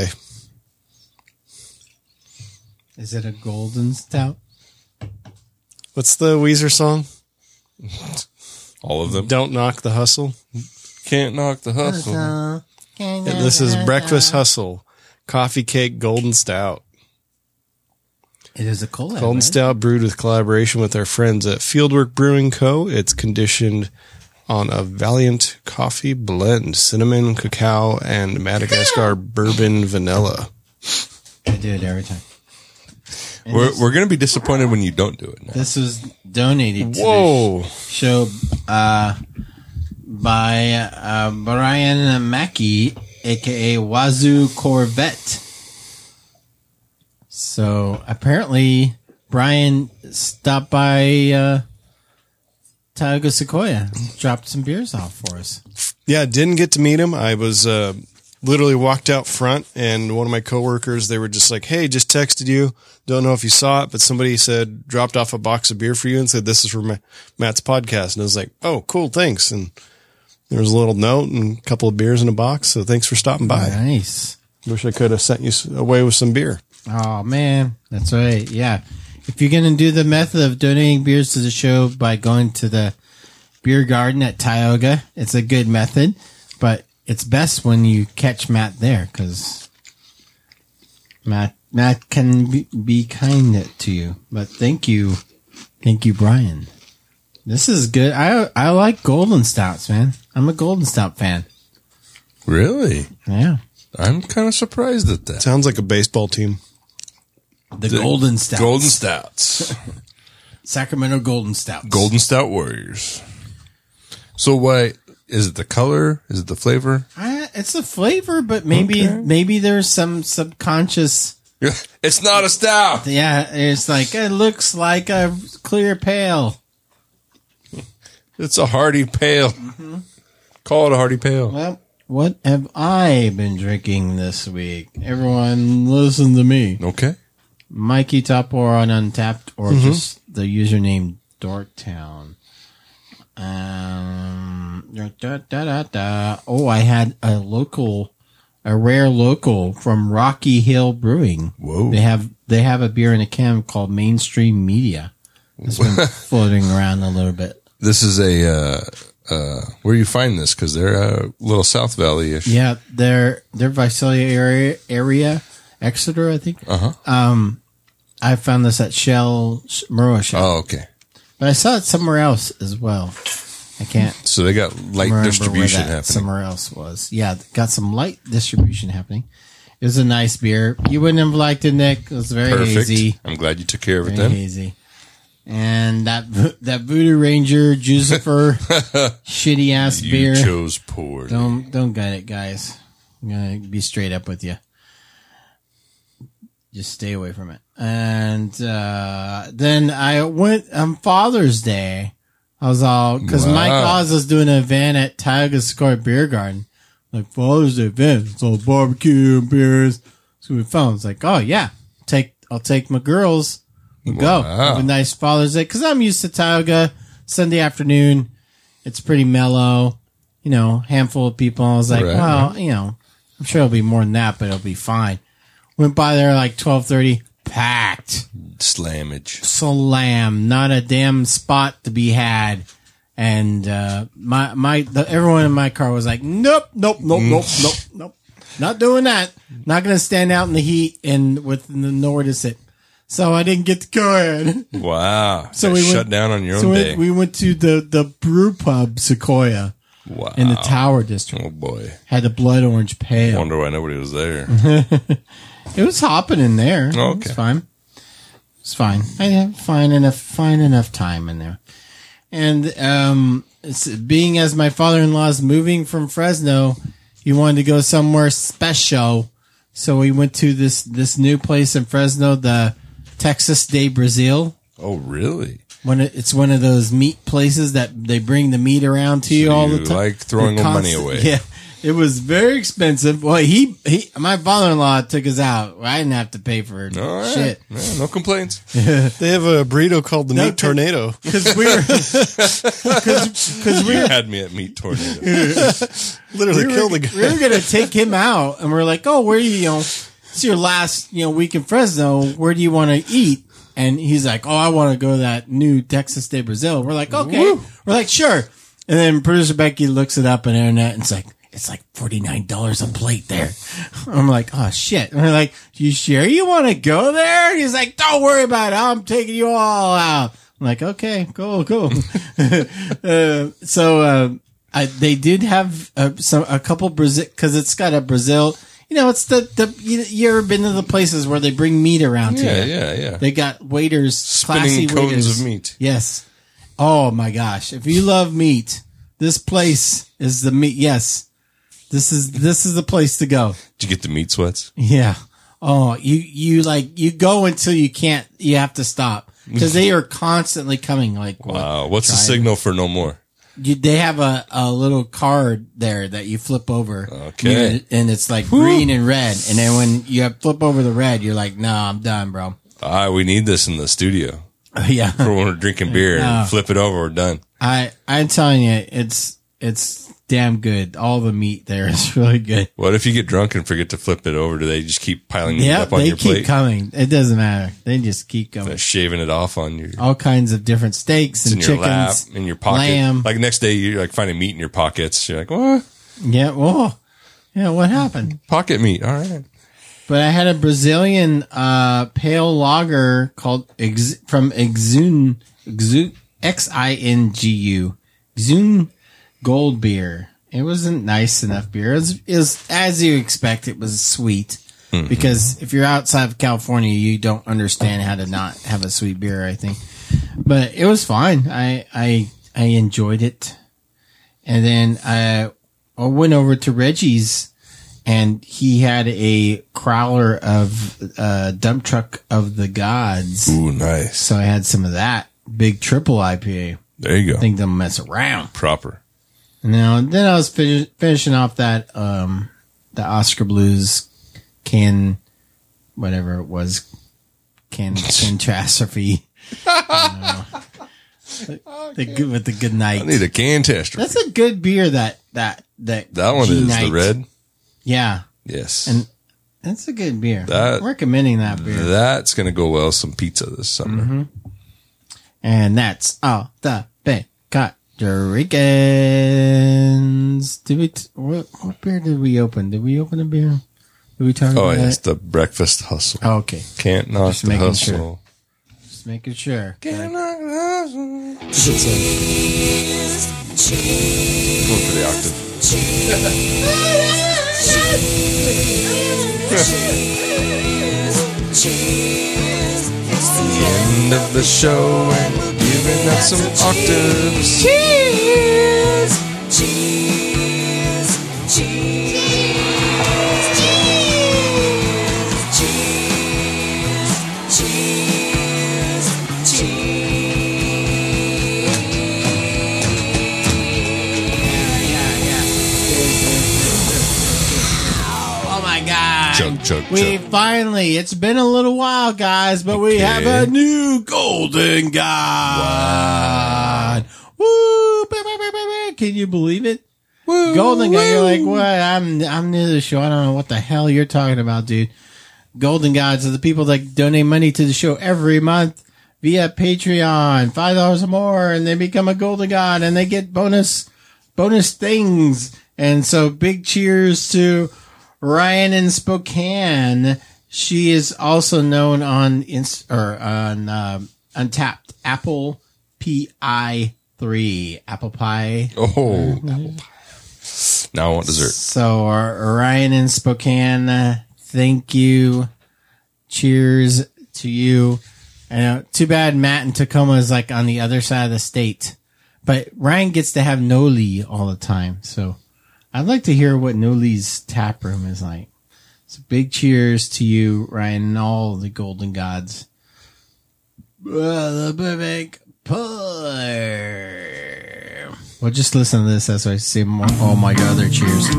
Is it a golden stout? What's the Weezer song? All of them. Don't knock the hustle. Can't knock the hustle. And this is Breakfast Hustle. Coffee Cake Golden Stout. It is a collab. Golden Stout brewed with collaboration with our friends at Fieldwork Brewing Co. It's conditioned on a Valiant coffee blend, cinnamon, cacao, and Madagascar bourbon vanilla. I do it every time. We're going to be disappointed when you don't do it now. This was donated to Whoa. the show by Brian Mackey, a.k.a. Wazoo Corvette. So apparently Brian stopped by Tioga Sequoia, dropped some beers off for us. Yeah, didn't get to meet him. I was literally walked out front, and one of my coworkers, they were just like, hey, just texted you. Don't know if you saw it, but somebody said, dropped off a box of beer for you and said, this is for Matt's podcast. And I was like, oh, cool, thanks. And there was a little note and a couple of beers in a box. So thanks for stopping by. Nice. Wish I could have sent you away with some beer. Oh, man. That's right. Yeah. If you're going to do the method of donating beers to the show by going to the beer garden at Tioga, it's a good method, but it's best when you catch Matt there, because Matt can be kind to you. But thank you, Brian. This is good. I like Golden Stouts, man. I'm a Golden Stout fan. Really? Yeah. I'm kind of surprised at that. Sounds like a baseball team. The Golden Stouts. Golden Stouts. Sacramento Golden Stouts. Golden Stout Warriors. So why is it the color? Is it the flavor? It's the flavor, but maybe there's some subconscious. It's not a stout. Yeah, it's like it looks like a clear pale. It's a hearty pale. Mm-hmm. Call it a hearty pale. Well, what have I been drinking this week? Everyone, listen to me. Okay. Mikey Top or on Untapped, or just the username Dorktown. Oh, I had a rare local from Rocky Hill Brewing. Whoa. They have a beer in a can called Mainstream Media. It's been floating around a little bit. This is where you find this? Because they're a little South Valley-ish. Yeah, they're Visalia area, Exeter, I think. I found this at Murrow Shell. Oh, okay. But I saw it somewhere else as well. I can't. So they got light distribution happening. Somewhere else was. Yeah, got some light distribution happening. It was a nice beer. You wouldn't have liked it, Nick. It was very hazy. I'm glad you took care of it very then. Hazy. And that Voodoo Ranger Juicifer shitty ass beer. You chose poorly. Don't get it, guys. I'm gonna be straight up with you. Just stay away from it. And then I went on Father's Day. I was all, because Mike Oz was doing an event at Tioga Sequoia Beer Garden. Like, Father's Day event. It's all barbecue and beers. So we found. It's like, oh, yeah. I'll take my girls and go. Have a nice Father's Day. Cause I'm used to Tioga Sunday afternoon. It's pretty mellow, you know, handful of people. I was like, you know, I'm sure it'll be more than that, but it'll be fine. Went by there like 12:30, packed. Slammage. Slam. Not a damn spot to be had. And, everyone in my car was like, nope. Not doing that. Not going to stand out in the heat and with nowhere to sit. So I didn't get to go in. Wow. So we shut down on your own day. We went to the brew pub Sequoia. Wow. In the Tower District. Oh boy. Had the blood orange pale. Wonder why nobody was there. It was hopping in there. Oh, okay. It's fine. It's fine. I had fine enough time in there. And it's being as my father-in-law's moving from Fresno, he wanted to go somewhere special. So we went to this new place in Fresno, the Texas de Brazil. Oh, really? It's one of those meat places that they bring the meat around to you all the time. Like throwing money away. Yeah. It was very expensive. Well, my father-in-law took us out. I didn't have to pay for shit. Yeah, no complaints. They have a burrito called the Meat Tornado. Because we had me at Meat Tornado. Literally killed the guy. We were going to take him out, and we're like, oh, where it's your last, week in Fresno. Where do you want to eat? And he's like, oh, I want to go to that new Texas de Brazil. We're like, okay. Woo. We're like, sure. And then producer Becky looks it up on the internet, and it's like $49 a plate there. I'm like, oh shit. And we're like, you sure you want to go there? And he's like, don't worry about it. I'm taking you all out. I'm like, okay, cool. They did have a couple Brazil, cause it's got a Brazil, it's you ever been to the places where they bring meat around to you? Yeah. They got waiters, spinning cones waiters. of meat. Yes. Oh my gosh. If you love meat, this place is the meat. Yes. This is the place to go. Did you get the meat sweats? Yeah. Oh, you go until you can't, you have to stop because they are constantly coming. Like, wow. What's the signal for no more? They have a little card there that you flip over. Okay. And it's like green and red. And then when you flip over the red, you're like, no, I'm done, bro. We need this in the studio. Yeah. For when we're drinking beer and flip it over, we're done. I'm telling you, it's damn good. All the meat there is really good. What if you get drunk and forget to flip it over? Do they just keep piling it up on your plate? They keep coming. It doesn't matter. They just keep going. They're shaving it off on your... All kinds of different steaks and in chickens. Your lap, in your pocket. Lamb. Like next day, you're like finding meat in your pockets. You're like, what? Yeah, well, what happened? Pocket meat. All right. But I had a Brazilian pale lager called from Exun, Xingu. Exun Gold beer. It wasn't nice enough beer. It was as you expect. It was sweet because if you're outside of California, you don't understand how to not have a sweet beer. I think, but it was fine. I enjoyed it, and then I went over to Reggie's, and he had a crowler of Dump Truck of the Gods. Ooh, nice. So I had some of that big triple IPA. There you go. I think they'll mess around. Proper. Now, then I was finishing off that, the Oscar Blues whatever it was, catastrophe. With the good night. I need a catastrophe. That's a good beer. That one is the red. Yeah. Yes. And that's a good beer. I'm recommending that beer. That's going to go well with some pizza this summer. Mm-hmm. And that's all the Ricans. What beer did we open? Did we open a beer? Did we talk about yes, it? the breakfast hustle. Oh, okay. Can't knock the hustle. Sure. Just making sure. Can't knock the hustle. Going for the octave. It's the end of the show and we're giving up some octaves. Cheers! Cheers! Cheers! Cheers! Cheers! Oh my God. Chug, chug, We chug. finally, it's been a little while, guys, but we have a new golden god. Woo! Can you believe it? Woo, golden god. You're like, what? I'm new to the show. I don't know what the hell you're talking about, dude. Golden gods are the people that donate money to the show every month via Patreon, $5 or more, and they become a golden god, and they get bonus things. And so, big cheers to Ryan in Spokane. She is also known on Untapped Apple PI3 Apple Pie. Oh, apple pie. Now I want dessert. So, Ryan in Spokane, thank you. Cheers to you. Too bad Matt in Tacoma is like on the other side of the state, but Ryan gets to have Noli all the time. So I'd like to hear what Noli's tap room is like. So big cheers to you, Ryan, and all the golden gods. The big pie. Well, just listen to this as I say all my other cheers.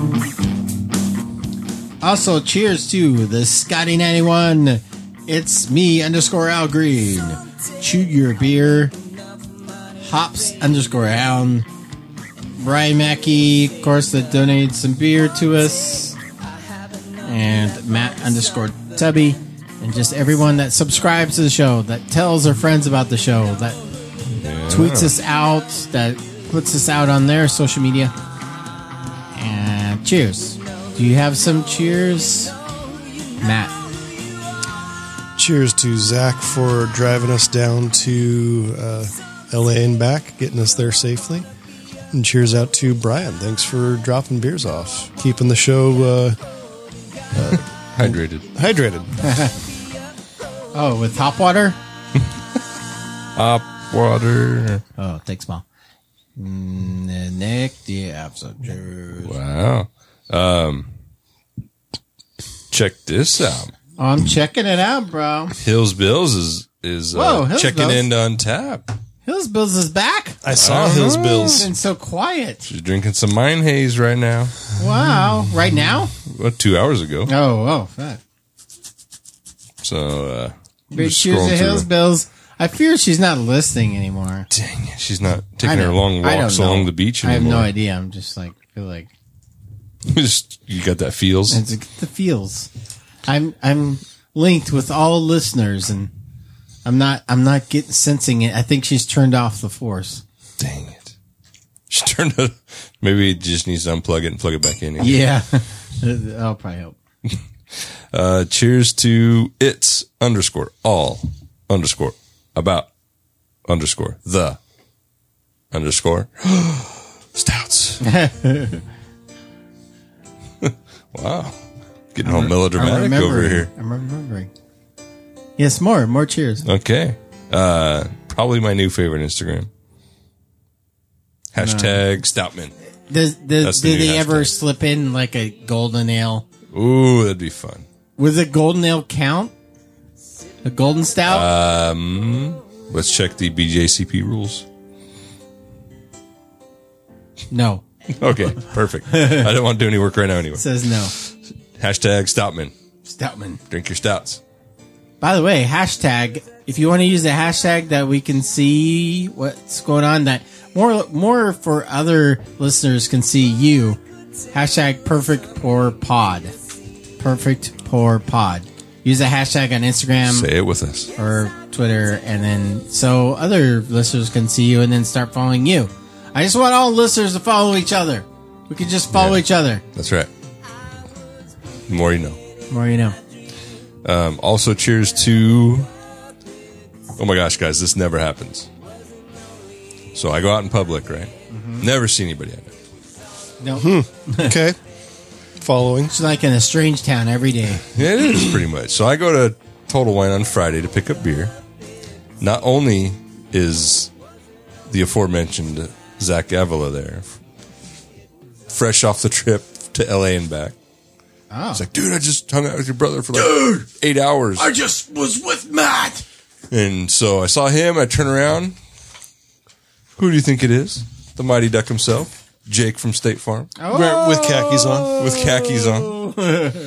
Also, cheers to the Scotty91. It's me _Al Green. Chew your beer. Hops _Al. Brian Mackey, of course, that donated some beer to us. And Matt _Tubby. And just everyone that subscribes to the show, that tells their friends about the show, that tweets us out, that puts us out on their social media. And cheers. Do you have some cheers, Matt? Cheers to Zach for driving us down to LA and back, getting us there safely. And cheers out to Brian. Thanks for dropping beers off, keeping the show hydrated. Oh, with hop water? Hop water. Oh, thanks, Mom. Nick, do you have some cheers? Wow. Check this out. Oh, I'm checking it out, bro. Hills Bills is Hills checking Bills. in on tap. Hills Bills is back. I saw Hills Bills. It's been so quiet. She's drinking some Mine Haze right now. Wow. Right now? Well, 2 hours ago. Oh, fuck. So, Big just cheers scrolling to Hills through. Bills. I fear she's not listening anymore. Dang it. She's not taking her long walks along the beach I anymore. have no idea. I'm just like, feel like. You got that feels? It's the feels. I'm linked with all listeners, and I'm not getting sensing it. I think she's turned off the force. Dang it. She turned it. Maybe it just needs to unplug it and plug it back in. Yeah. That'll probably help. Cheers to it's _all about the stouts. Wow. Getting all melodramatic over here. I'm remembering. Yes, more cheers. Okay. Probably my new favorite Instagram. Hashtag Stoutman. Do That's the new they ever hashtag. slip in like a golden ale? Ooh, that'd be fun. Would a golden ale count? A golden stout? Let's check the BJCP rules. No. Okay, perfect. I don't want to do any work right now anyway. Says no. Hashtag Stoutman. Stoutman. Drink your stouts. By the way, hashtag, if you want to use the hashtag that we can see what's going on, that more for other listeners can see you, hashtag Perfect Pour Pod. Perfect Pour Pod. Use the hashtag on Instagram. Say it with us. Or Twitter, and then so other listeners can see you and then start following you. I just want all listeners to follow each other. We can just follow each other. That's right. The more you know. The more you know. Also, cheers to... Oh my gosh, guys, this never happens. So I go out in public, right? Mm-hmm. Never see anybody I know. No. Okay. Following. It's like in a strange town every day. Yeah, it is pretty much. So I go to Total Wine on Friday to pick up beer. Not only is the aforementioned Zach Avila there, fresh off the trip to LA and back. Oh. He's like, dude, I just hung out with your brother for like 8 hours. I just was with Matt. And so I saw him. I turn around. Who do you think it is? The Mighty Duck himself, Jake from State Farm. With khakis on. With khakis on.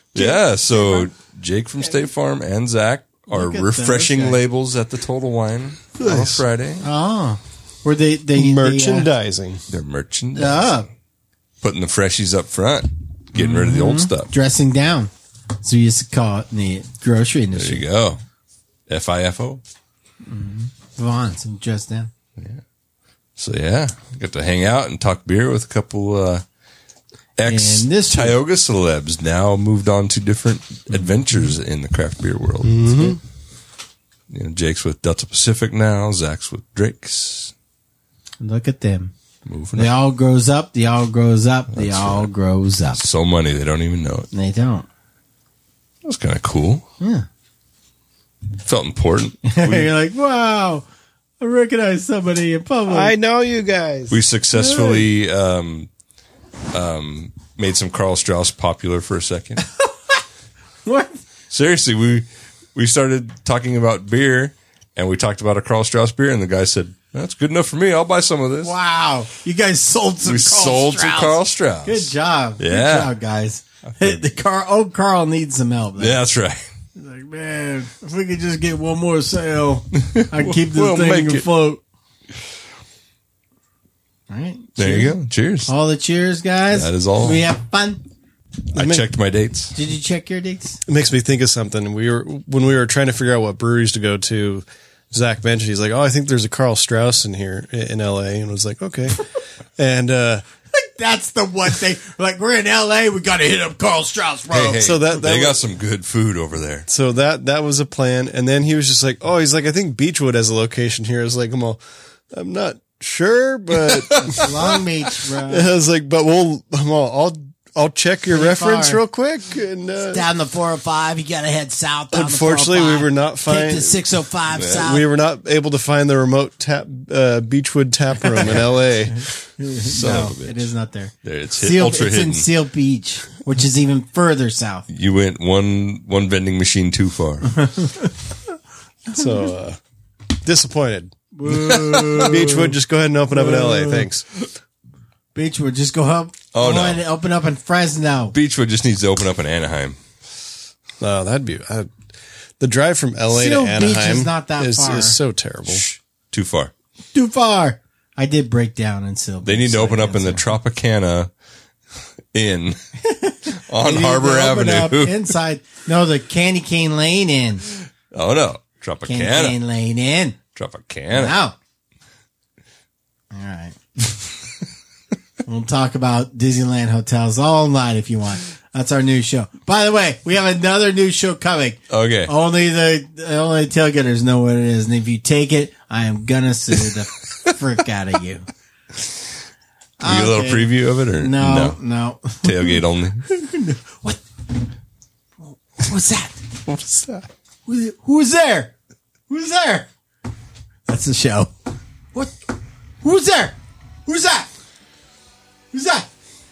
Yeah, so Jake from State Farm and Zach are Look at refreshing those guys. labels at the Total Wine on a Nice. Friday. Oh. Were they Merchandising. They're merchandising. Putting the freshies up front, getting rid of the old stuff. dressing down. So you used to call it in the grocery There industry. you go. FIFO. Vaughn, some dress down. So yeah, got to hang out and talk beer with a couple ex And this Tioga celebs. Now moved on to different adventures in the craft beer world. Mm-hmm. You know, Jake's with Delta Pacific now. Zach's with Drake's. Look at them. Moving They up. all grows up. They all grows up. They That's all right. grows up. So money they don't even know it. They don't. That was kind of cool. Yeah. Felt important. You're like, wow, I recognize somebody in public. I know you guys. We successfully made some Karl Strauss popular for a second. What? Seriously, we started talking about beer, and we talked about a Karl Strauss beer, and the guy said, "That's good enough for me. I'll buy some of this." Wow. You guys sold some We Karl sold Strauss. some Karl Strauss. Good job. Yeah. Good job, guys. Carl needs some help. Yeah, that's right. He's like, man, if we could just get one more sale, I can keep this We'll make thing it. afloat. All right. There you go. Cheers. All the cheers, guys. That is all. We have fun. I checked my dates. Did you check your dates? It makes me think of something. When we were trying to figure out what breweries to go to, Zach mentioned, he's like, "Oh, I think there's a Karl Strauss in here in LA," and I was like, "Okay." And That's the one thing. Like, we're in LA, we got to hit up Karl Strauss, bro. Hey, So that they was- got some good food over there. so that was a plan. And then he was just like, "Oh, he's like, I think Beechwood has a location here." I was like, I'm not sure, but Long Beach, bro. I was like, but I'll check your Pretty reference far. real quick. And Down the 405, you got to head south. Down unfortunately, the we 405, were not Hit finding. the 605 south. We were not able to find the remote Beechwood tap room in LA. Son no, of a bitch. it is not there. There, it's Seal, ultra it's hidden. in Seal Beach, which is even further south. You went one vending machine too far. So disappointed. Beechwood, just go ahead and open up in LA. Thanks. Beechwood, just go up. Oh, go no. ahead and open up in Fresno. Beechwood just needs to open up in Anaheim. Oh, that'd be the drive from LA Seal to Beach Anaheim is not that far. is so terrible. Too far. Too far. I did break down in Seal Beach. They need to open up in the Tropicana Inn on Harbor Avenue. Inside. No, the Candy Cane Lane Inn. Oh no, Candy Cane Tropicana. Lane Inn. Tropicana. Wow. All right. We'll talk about Disneyland hotels all night if you want. That's our new show. By the way, we have another new show coming. Okay. Only the tailgaters know what it is, and if you take it, I am gonna sue the frick out of you. Can we get a little Okay. preview of it or No. Tailgate only. What? What's that? What's that? Who's there? Who's there? That's the show. What? Who's there? Who's that? Who's that?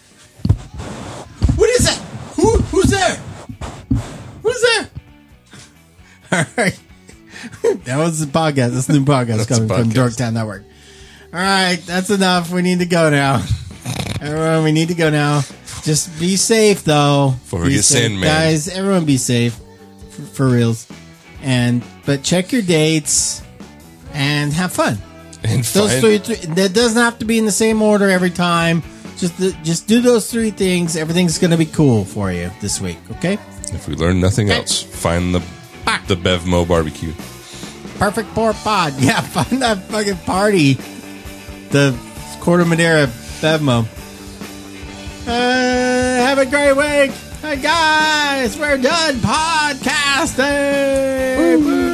What is that? Who's there? Who's there? All right. That was the podcast. That's the new podcast coming from Dorktown Network. All right. That's enough. We need to go now. Everyone, we need to go now. Just be safe, though. Before we Be get safe. Sandman. Guys, everyone be safe. For reals. But check your dates and have fun. And Those three, that doesn't have to be in the same order every time. Just do those three things. Everything's going to be cool for you this week. Okay. If we learn nothing else, find the Bevmo barbecue. Perfect Pour Pod. Yeah, find that fucking party. The Corte Madera Bevmo. Have a great week. Hey guys, we're done podcasting. Woo.